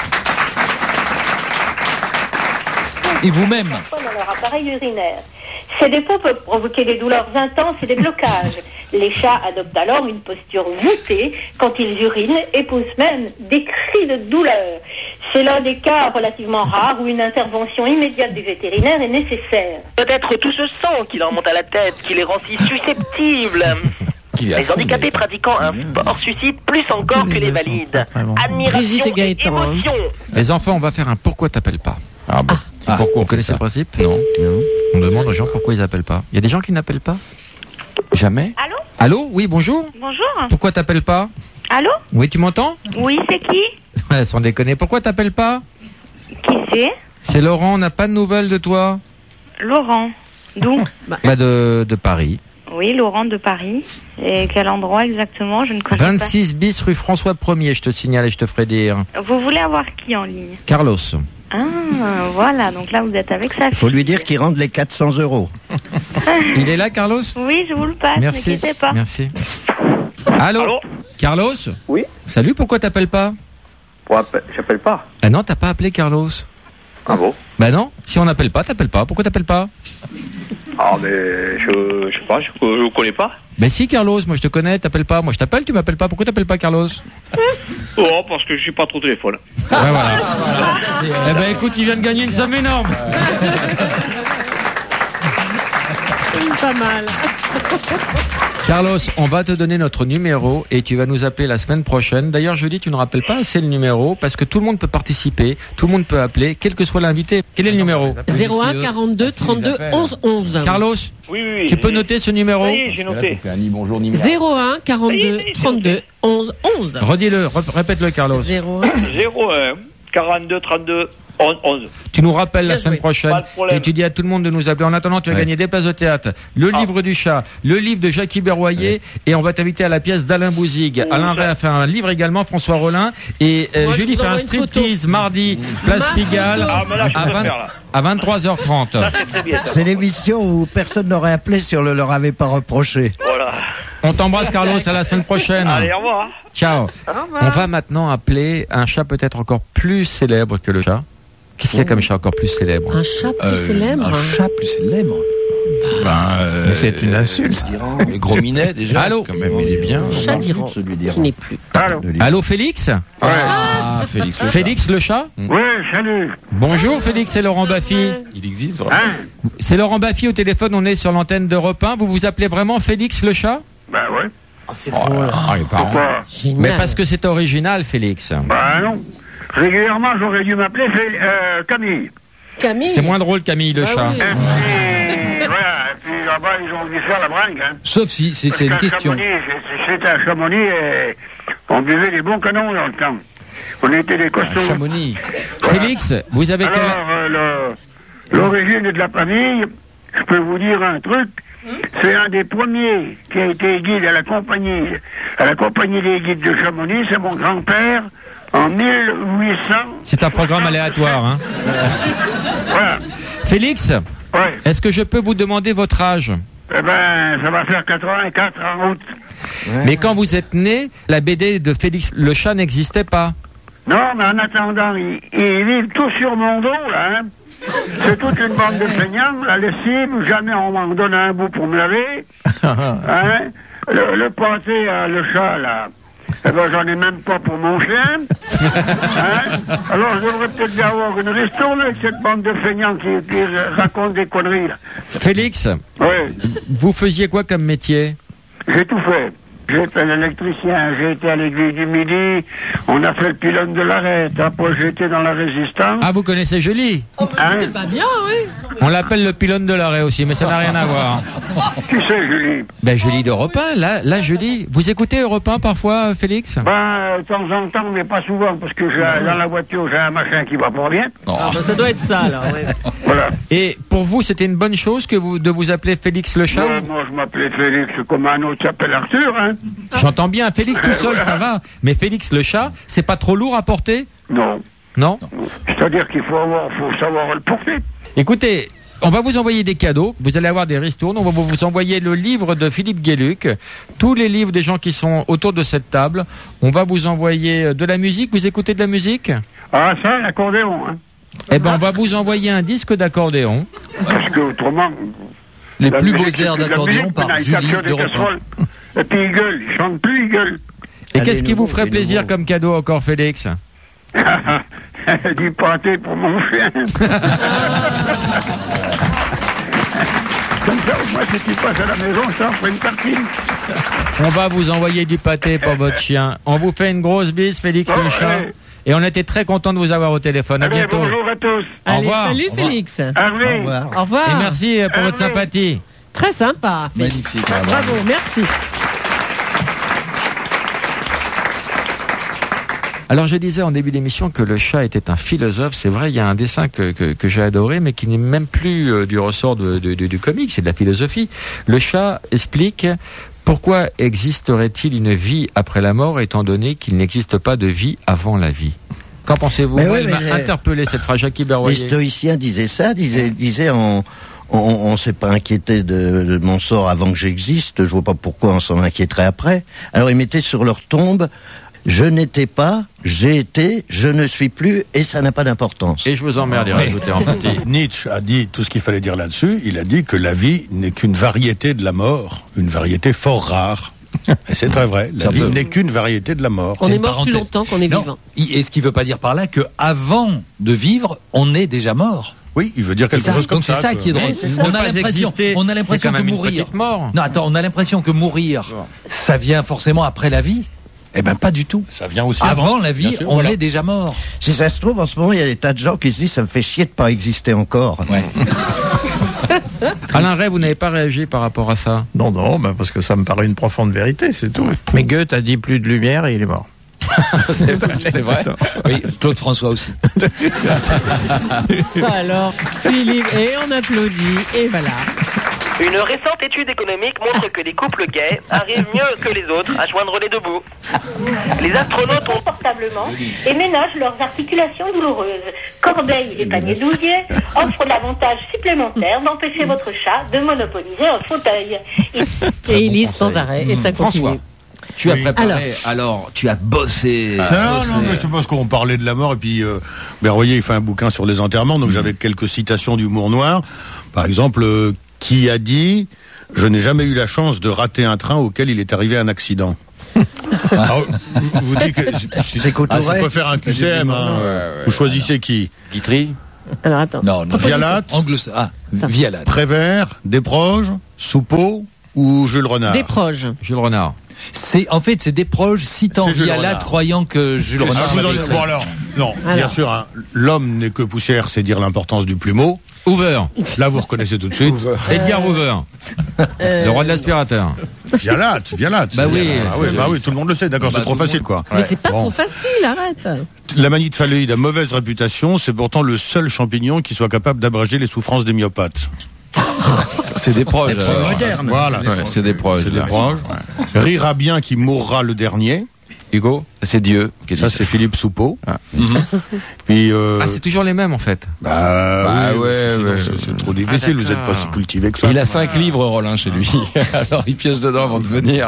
Et vous-même? Dans leur appareil urinaire. Ces dépôts peuvent provoquer des douleurs intenses et des blocages. Les chats adoptent alors une posture voûtée quand ils urinent et poussent même des cris de douleur. C'est l'un des cas relativement rares où une intervention immédiate du vétérinaire est nécessaire. Peut-être tout ce sang qui leur monte à la tête, qui les rend si susceptibles. Les handicapés pratiquant un sport suscitent plus encore que les valides. Admiration et émotion. Les enfants, on va faire un pourquoi t'appelles pas. Ah bon. Pourquoi on connaît ce principe? Non. On demande aux gens pourquoi ils appellent pas. Il y a des gens qui n'appellent pas? Jamais. Allô? Oui, bonjour. Bonjour. Pourquoi t'appelles pas? Allô? Oui, tu m'entends? Oui, c'est qui? Sans déconner. Pourquoi t'appelles pas? Qui c'est? C'est Laurent, on n'a pas de nouvelles de toi. Laurent. D'où? De Paris. Oui, Laurent de Paris. Et quel endroit exactement? Je ne connais 26 bis rue François 1er, je te signale et je te ferai dire. Vous voulez avoir qui en ligne? Carlos. Ah, voilà, donc là vous êtes avec sa fille. Il faut lui dire qu'il rende les 400 €. Il est là, Carlos? Oui, je vous le passe, merci. n'inquiétez pas. Merci. Allô? Carlos? Oui. Salut, pourquoi t'appelles pas? J'appelle pas. Ah non, t'as pas appelé Carlos. Ah bon? Bah non, si on n'appelle pas, t'appelles pas. Pourquoi t'appelles pas? Ah mais je sais pas, je vous connais pas. Ben si Carlos, moi je te connais, t'appelles pas. Moi je t'appelle, tu m'appelles pas. Pourquoi t'appelles pas Carlos? Oh, parce que je suis pas trop au téléphone. Ouais, voilà. Eh ben écoute, il vient de gagner une somme énorme. Pas mal. Carlos, on va te donner notre numéro et tu vas nous appeler la semaine prochaine. D'ailleurs, je dis, tu ne rappelles pas assez le numéro parce que tout le monde peut participer, tout le monde peut appeler, quel que soit l'invité. Quel est le numéro? 01 42 32 11 11. Carlos, oui. Tu peux noter ce numéro? Oui, j'ai noté. 01 42 32 11 11. Redis-le, répète-le, Carlos. 01 42 32 11. Tu nous rappelles la Bien semaine joué. prochaine Pas de problème. et tu dis à tout le monde de nous appeler. En attendant, tu vas gagner des places de théâtre, le livre du chat, le livre de Jackie Berroyer et on va t'inviter à la pièce d'Alain Bouzig. Alain Ray a fait un livre également, François Rollin et Moi, je Julie vous fait un envoie une striptease mardi, place Ma Pigalle photo. Ah, mais là, je peux faire, là. à 23h30. Ça, c'est très bien. ça. C'est l'émission où personne n'aurait appelé si on ne leur avait pas reproché. Voilà. On t'embrasse Carlos, à la semaine prochaine. Allez, au revoir. Ciao. On va maintenant appeler un chat peut-être encore plus célèbre que le chat. Qu'est-ce qu'il y a comme chat encore plus célèbre? Un chat plus célèbre. Un chat plus célèbre. Mais c'est une insulte. Mais Gros Minet, déjà. Allô? Quand même, il est bien. Chat d'Iran, qui n'est plus. Allô Félix? Ah, Félix le chat. Félix le chat? Oui, salut. Bonjour Félix, c'est Laurent Baffy. Il existe vraiment. C'est Laurent Baffy au téléphone, on est sur l'antenne d'Europe 1. Vous vous appelez vraiment Félix le chat? Ben ouais. C'est drôle. Pourquoi? Mais parce que c'est original Félix. Ben non. Régulièrement, j'aurais dû m'appeler Camille. Camille. C'est moins drôle Camille le chat. oui. Et voilà, et puis là-bas, ils ont dû faire la bringue. Hein. Sauf si c'est Parce une qu'à question. Chamonix, c'était à Chamonix et on buvait des bons canons dans le temps. On était des costauds. Chamonix. Félix, vous avez quel... Alors, l'origine de la famille, je peux vous dire un truc. C'est un des premiers qui a été guide à la compagnie des guides de Chamonix. C'est mon grand-père en 1800. C'est un programme aléatoire. Hein. Voilà. Félix, Ouais. est-ce que je peux vous demander votre âge? Eh ben, ça va faire 84 en août. Mais quand vous êtes né, la BD de Félix le chat n'existait pas. Non, mais en attendant, ils vivent tous sur mon dos, là. Hein. C'est toute une bande de feignants, la lessive, jamais on m'en donne un bout pour me laver. Hein. Le pâté, le chat, là, eh ben, j'en ai même pas pour mon chien. Hein. Alors, je devrais peut-être bien avoir une ristourne avec cette bande de feignants qui racontent des conneries, là. Félix, Oui, vous faisiez quoi comme métier? j'ai tout fait. J'ai été un électricien, j'ai été à l'église du Midi, on a fait le pylône de l'arête, après j'étais dans la résistance. Ah, vous connaissez Julie? Hein. C'est pas bien, oui. On l'appelle le pylône de l'arrêt aussi, mais ça n'a rien à voir. Qui c'est, Julie? Ben Julie d'Europe 1, là Julie. Vous écoutez Europe 1 parfois, Félix? Ben, de temps en temps, mais pas souvent, parce que dans la voiture, j'ai un machin qui va pas bien. Ah, bah, ça doit être ça, alors. Ouais. Voilà. Et pour vous, c'était une bonne chose de vous appeler Félix le chat? Moi, je m'appelais Félix, comme un autre s'appelle Arthur, hein. J'entends bien, Félix tout seul, ça va. Mais Félix le chat, c'est pas trop lourd à porter? Non. Non? C'est-à-dire qu'il faut savoir le porter. Écoutez, on va vous envoyer des cadeaux. Vous allez avoir des ristournes. On va vous envoyer le livre de Philippe Gueluc. Tous les livres des gens qui sont autour de cette table. On va vous envoyer de la musique. Vous écoutez de la musique? Ah, ça, l'accordéon, hein. Eh ben, on va vous envoyer un disque d'accordéon. Parce que autrement. Les la plus beaux musique, airs c'est de la d'accordéon musique, par maintenant, ils Julie capturent des d'Europe 1. casseroles. Et puis ils gueulent, ils chantent plus, ils gueulent. Et qu'est-ce qui vous ferait plaisir comme cadeau encore, Félix? Du pâté pour mon chien. Comme ça, moi, si tu passes à la maison, ça ferait une tartine. On va vous envoyer du pâté pour votre chien. On vous fait une grosse bise, Félix le chat. allez. Et on était très content de vous avoir au téléphone. À Allez, bientôt. bonjour à tous. Au Allez, revoir. salut Félix. Hervé. Au revoir. Et merci pour votre sympathie. Très sympa, Félix. Magnifique. Bravo, merci. Alors je disais en début d'émission que le chat était un philosophe. C'est vrai, il y a un dessin que j'ai adoré, mais qui n'est même plus du ressort du comique, c'est de la philosophie. Le chat explique pourquoi existerait-il une vie après la mort, étant donné qu'il n'existe pas de vie avant la vie. Qu'en pensez-vous? Mais Moi, oui, il m'a mais interpellé cette phrase, Jackie Les Berroyer. stoïciens disaient ça, disaient on s'est pas inquiété de mon sort avant que j'existe, je vois pas pourquoi on s'en inquiéterait après. Alors ils mettaient sur leur tombe, je n'étais pas, j'ai été, je ne suis plus, et ça n'a pas d'importance. Et je vous emmerde, il rajoutait en petit. Nietzsche a dit tout ce qu'il fallait dire là-dessus. Il a dit que la vie n'est qu'une variété de la mort, une variété fort rare. Et c'est très vrai. La vie n'est qu'une variété de la mort. On C'est est une mort plus parenthèse. longtemps qu'on est Non. vivant. Et ce qui veut pas dire par là que avant de vivre, on est déjà mort. Oui, il veut dire C'est quelque ça. chose comme Donc c'est ça quoi. qui est drôle. Oui, c'est ça. On Ne a pas l'impression, exister, on a c'est l'impression quand que même une mourir. petite mort. Non, attends, on a l'impression que mourir, ça vient forcément après la vie. Eh ben pas du tout. Ça vient aussi Avant la vie, Bien sûr, on voilà. est déjà mort. Si ça se trouve, en ce moment, il y a des tas de gens qui se disent ça me fait chier de pas exister encore. Ouais. Alain Ray, vous n'avez pas réagi par rapport à ça? Non, parce que ça me paraît une profonde vérité, c'est tout. Mais Goethe a dit plus de lumière et il est mort. C'est vrai. Oui, Claude François aussi. Ça alors, Philippe, et on applaudit, et voilà. Une récente étude économique montre que les couples gays arrivent mieux que les autres à joindre les deux bouts. Les astronautes ont confortablement et ménagent leurs articulations douloureuses. Corbeil et panier douillet offrent l'avantage supplémentaire d'empêcher votre chat de monopoliser un fauteuil. Et il lise sans arrêt, et ça continue. François, tu as préparé, alors tu as bossé. Non, mais c'est parce qu'on parlait de la mort, et puis Berroyer, il fait un bouquin sur les enterrements, donc j'avais quelques citations d'humour noir. Par exemple, qui a dit « Je n'ai jamais eu la chance de rater un train auquel il est arrivé un accident ». Alors, vous dites que c'est pas faire un QCM, hein. Vous choisissez qui? Guitry. Alors attends. Non, Vialat, Vialat. Prévert, Desproges, Soupeau ou Jules Renard? Desproges. Jules Renard. En fait, c'est Desproges citant Vialat, croyant que Jules Renard. Bon alors, non, bien sûr, hein, l'homme n'est que poussière, c'est dire l'importance du plumeau. Hoover. Là, vous reconnaissez tout de suite. Edgar Hoover. Le roi de l'aspirateur. Vialat. Bah oui, oui, tout le monde le sait, d'accord, c'est trop facile, quoi. Mais c'est pas trop facile, arrête. La manite-phalloïde a mauvaise réputation, c'est pourtant le seul champignon qui soit capable d'abréger les souffrances des myopathes. C'est des proches. C'est moderne. Voilà. C'est des proches. Rira bien qui mourra le dernier. Hugo, c'est Dieu. Ça, c'est Philippe Soupeau. Puis, c'est toujours les mêmes, en fait. C'est trop difficile, vous n'êtes pas si cultivé que ça. Il a 5 livres, Rollin, chez lui. Alors, il pioche dedans avant de venir.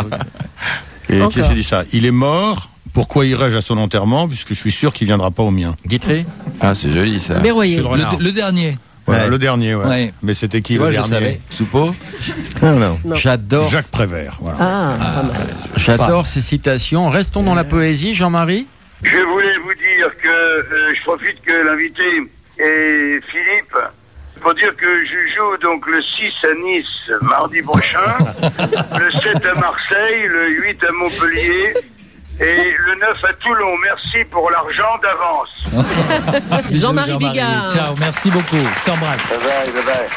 Et qui a dit ça? Il est mort. Pourquoi irais-je à son enterrement? Puisque je suis sûr qu'il ne viendra pas au mien. Guitry. Ah, c'est joli, ça. Berroyer. Le dernier. Voilà, le dernier, ouais. Mais c'était qui le dernier? Soupeau. Non. J'adore. Jacques Prévert. Voilà. Pas mal. J'adore ces citations. Restons dans la poésie, Jean-Marie. Je voulais vous dire que je profite que l'invité est Philippe pour dire que je joue donc le 6 à Nice mardi prochain, le 7 à Marseille, le 8 à Montpellier. Et le 9 à Toulon. Merci pour l'argent d'avance. Jean-Marie Bigard. Ciao, merci beaucoup. Je t'embrasse. Bye bye.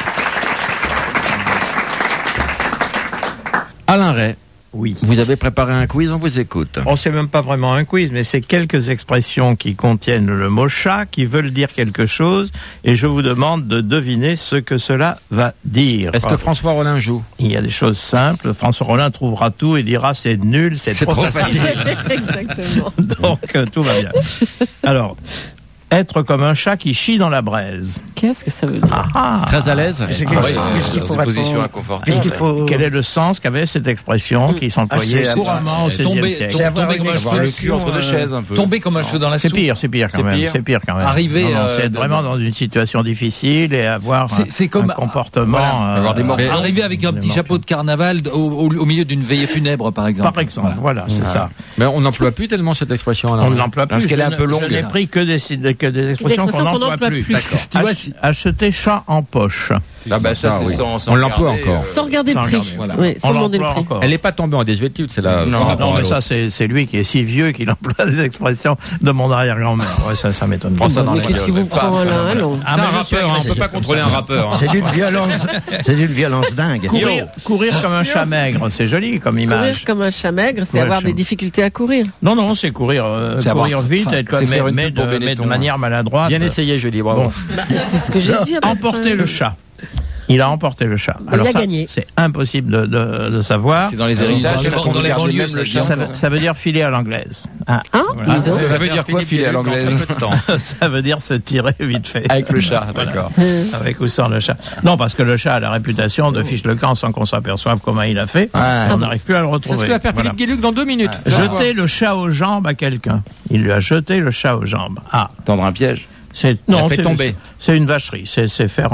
Alain Ray. Oui. Vous avez préparé un quiz, on vous écoute. Oh, c'est même pas vraiment un quiz, mais c'est quelques expressions qui contiennent le mot chat, qui veulent dire quelque chose, et je vous demande de deviner ce que cela va dire. Est-ce que François Rollin joue? Il y a des choses simples. François Rollin trouvera tout et dira c'est nul, c'est trop facile. Exactement. Donc, tout va bien. Alors, être comme un chat qui chie dans la braise. Qu'est-ce que ça veut dire? Très à l'aise. Qu'est-ce qu'il faut position inconfortable. Quel est le sens qu'avait cette expression qui s'employait couramment au XVIe siècle? Tomber comme un cheveu. Le cul entre deux chaises, un peu. Tomber comme un cheveu dans la soupe. C'est pire quand même. C'est pire quand même. Arriver, c'est être vraiment dans une situation difficile et avoir un comportement. Avoir des arriver avec un petit chapeau de carnaval au milieu d'une veillée funèbre, par exemple. Par exemple, voilà, c'est ça. Mais on n'emploie plus tellement cette expression. On ne l'emploie plus. Parce qu'elle est un peu longue. Je n'ai pris que des expressions qu'on n'emploie plus. Acheter chat en poche. Ah bah ça, c'est on l'emploie encore. Sans regarder le prix. Oui, sans demander le prix. Elle n'est pas tombée en désuétude, c'est la. Non, mais ça, c'est lui qui est si vieux qu'il emploie des expressions de mon arrière-grand-mère. Ouais, ça m'étonne. Mais qu'est-ce qui vous prend là? Allons. C'est un rappeur, on ne peut pas contrôler un rappeur. C'est d'une violence dingue. Courir comme un chat maigre, c'est joli comme image. Courir comme un chat maigre, c'est avoir des difficultés à courir. Non, c'est courir vite, mais de manière maladroite. Bien essayé, je dis, bravo. C'est ce que j'ai dit. Emporter le chat. Il a emporté le chat. Alors il a gagné. C'est impossible de savoir. C'est dans les héritages. Dans les banlieues, ça veut dire filer à l'anglaise. Ça veut dire quoi, filer à l'anglaise? Ça veut dire se tirer vite fait. Avec le chat, d'accord. Avec ou sans le chat. Non, parce que le chat a la réputation de fiche le camp sans qu'on s'aperçoive comment il a fait. On n'arrive plus à le retrouver. C'est ce que va faire Philippe Gueluc dans 2 minutes. Jeter le chat aux jambes à quelqu'un. Il lui a jeté le chat aux jambes. Tendre un piège. C'est une vacherie. C'est faire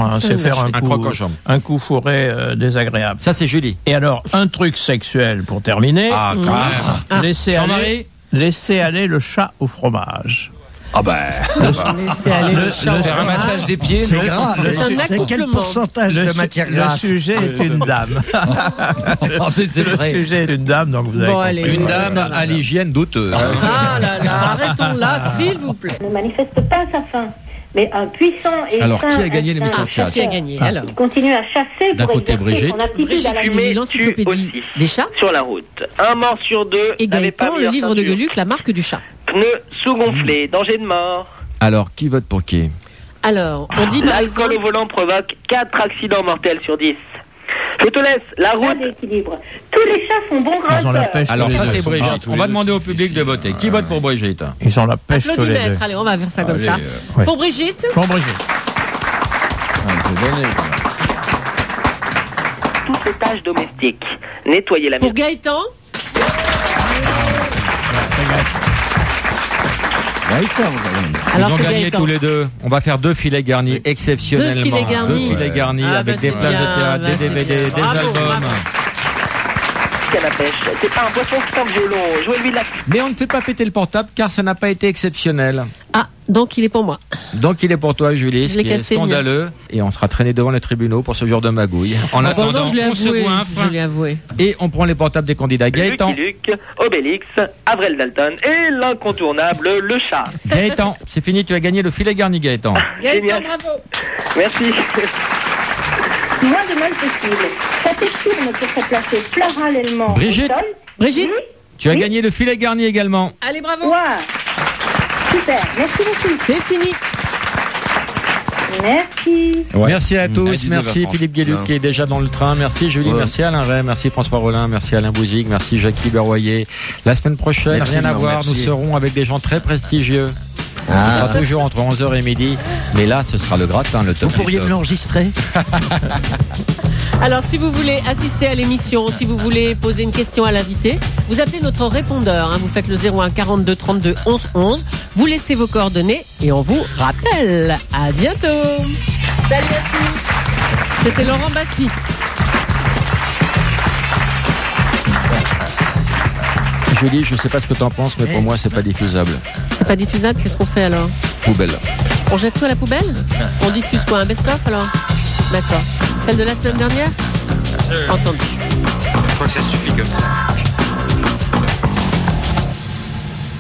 un coup fourré désagréable. Ça, c'est Julie. Et alors, un truc sexuel pour terminer. Laisser aller le chat au fromage. Ah ben, Laissez aller le chat. faire un massage des pieds, C'est non gras. C'est quel pourcentage de matière grasse? Le sujet est une dame. C'est vrai. Le sujet est une dame, donc vous avez Bon, compris. allez. Une dame à l'hygiène douteuse. Ah là là, arrêtons là, s'il vous plaît. Ne manifeste pas sa faim. Mais un puissant et Alors, sain qui a gagné l'émission de instinct chat Qui a gagné alors? Il continue à chasser D'un pour côté, exercer Brigitte. son aptitude Brigitte à la Fumé, l'encyclopédie des chats. Sur la route. Un mort sur deux Et n'avait pas Gaëtan, mis le leur livre de ceinture. Gueluc, la marque du chat. Pneus sous-gonflés, danger de mort. Alors, qui vote pour qui? Alors, on dit par L'alcool exemple... au volant provoque 4 accidents mortels sur 10. Je te laisse, la Pas route. d'équilibre. Tous les chats sont bons Ils ont la grimpeurs. pêche. Alors, tous ça, les c'est deux. Brigitte. On va demander au public de voter. Qui vote pour Brigitte? Ils ont la pêche tous les deux. Applaudimètre, allez, on va faire ça comme Allez, ça. ouais. Pour Brigitte, Bon, Brigitte. Toutes les tâches domestiques. Nettoyer la pour maison. Gaëtan, alors Ils ont c'est gagné Gaëtan. tous les deux. On va faire 2 filets garnis exceptionnellement. 2 filets garnis. 2 filets garnis Ah, avec bah, des c'est places bien, de théâtre, bah, des c'est DVD, bien. des Bravo, albums. bravo. Canne à pêche. C'est pas un poisson, c'est un violon. Jouez-lui de la... Mais on ne fait pas péter le portable car ça n'a pas été exceptionnel. Ah, donc il est pour moi. Donc il est pour toi, Julie, Je ce l'ai qui est cassé, scandaleux. Et on sera traîné devant les tribunaux pour ce genre de magouille. En Bon, attendant, non, je l'ai on se avoué. goinfre Je l'ai avoué. et on prend les portables des candidats. Gaëtan, Lucky Luke, Obélix, Avril Dalton et l'incontournable, le chat. Gaëtan, c'est fini, tu as gagné le filet garni, Gaëtan. Gaëtan, Génial. bravo. Merci. Moins de mal possible. Sa texture ne peut se placer parallèlement Brigitte. au sol. Brigitte, Tu as gagné le filet garni également. allez, bravo. Ouah. Super, merci beaucoup. C'est fini. Merci. Merci à tous, 19h30. merci Philippe Gueluc qui est déjà dans le train, merci Julie, merci Alain Ray, merci François Rollin, merci Alain Bouzig, merci Jackie Berroyer. La semaine prochaine, Merci, rien à non, voir, merci. nous serons avec des gens très prestigieux. Ce sera toujours entre 11h et midi, mais là ce sera le gratin, le top. Vous pourriez du me top. l'enregistrer? Alors, si vous voulez assister à l'émission, si vous voulez poser une question à l'invité, vous appelez notre répondeur. Vous faites le 01 42 32 11 11. Vous laissez vos coordonnées et on vous rappelle. À bientôt. Salut à tous. C'était Laurent Baffy. Julie, je sais pas ce que t'en penses, mais pour moi c'est pas diffusable. C'est pas diffusable, qu'est-ce qu'on fait alors? Poubelle. On jette tout à la poubelle? On diffuse quoi? Un best-of alors? D'accord. Celle de la semaine dernière? Entendu. Je crois que ça suffit comme ça.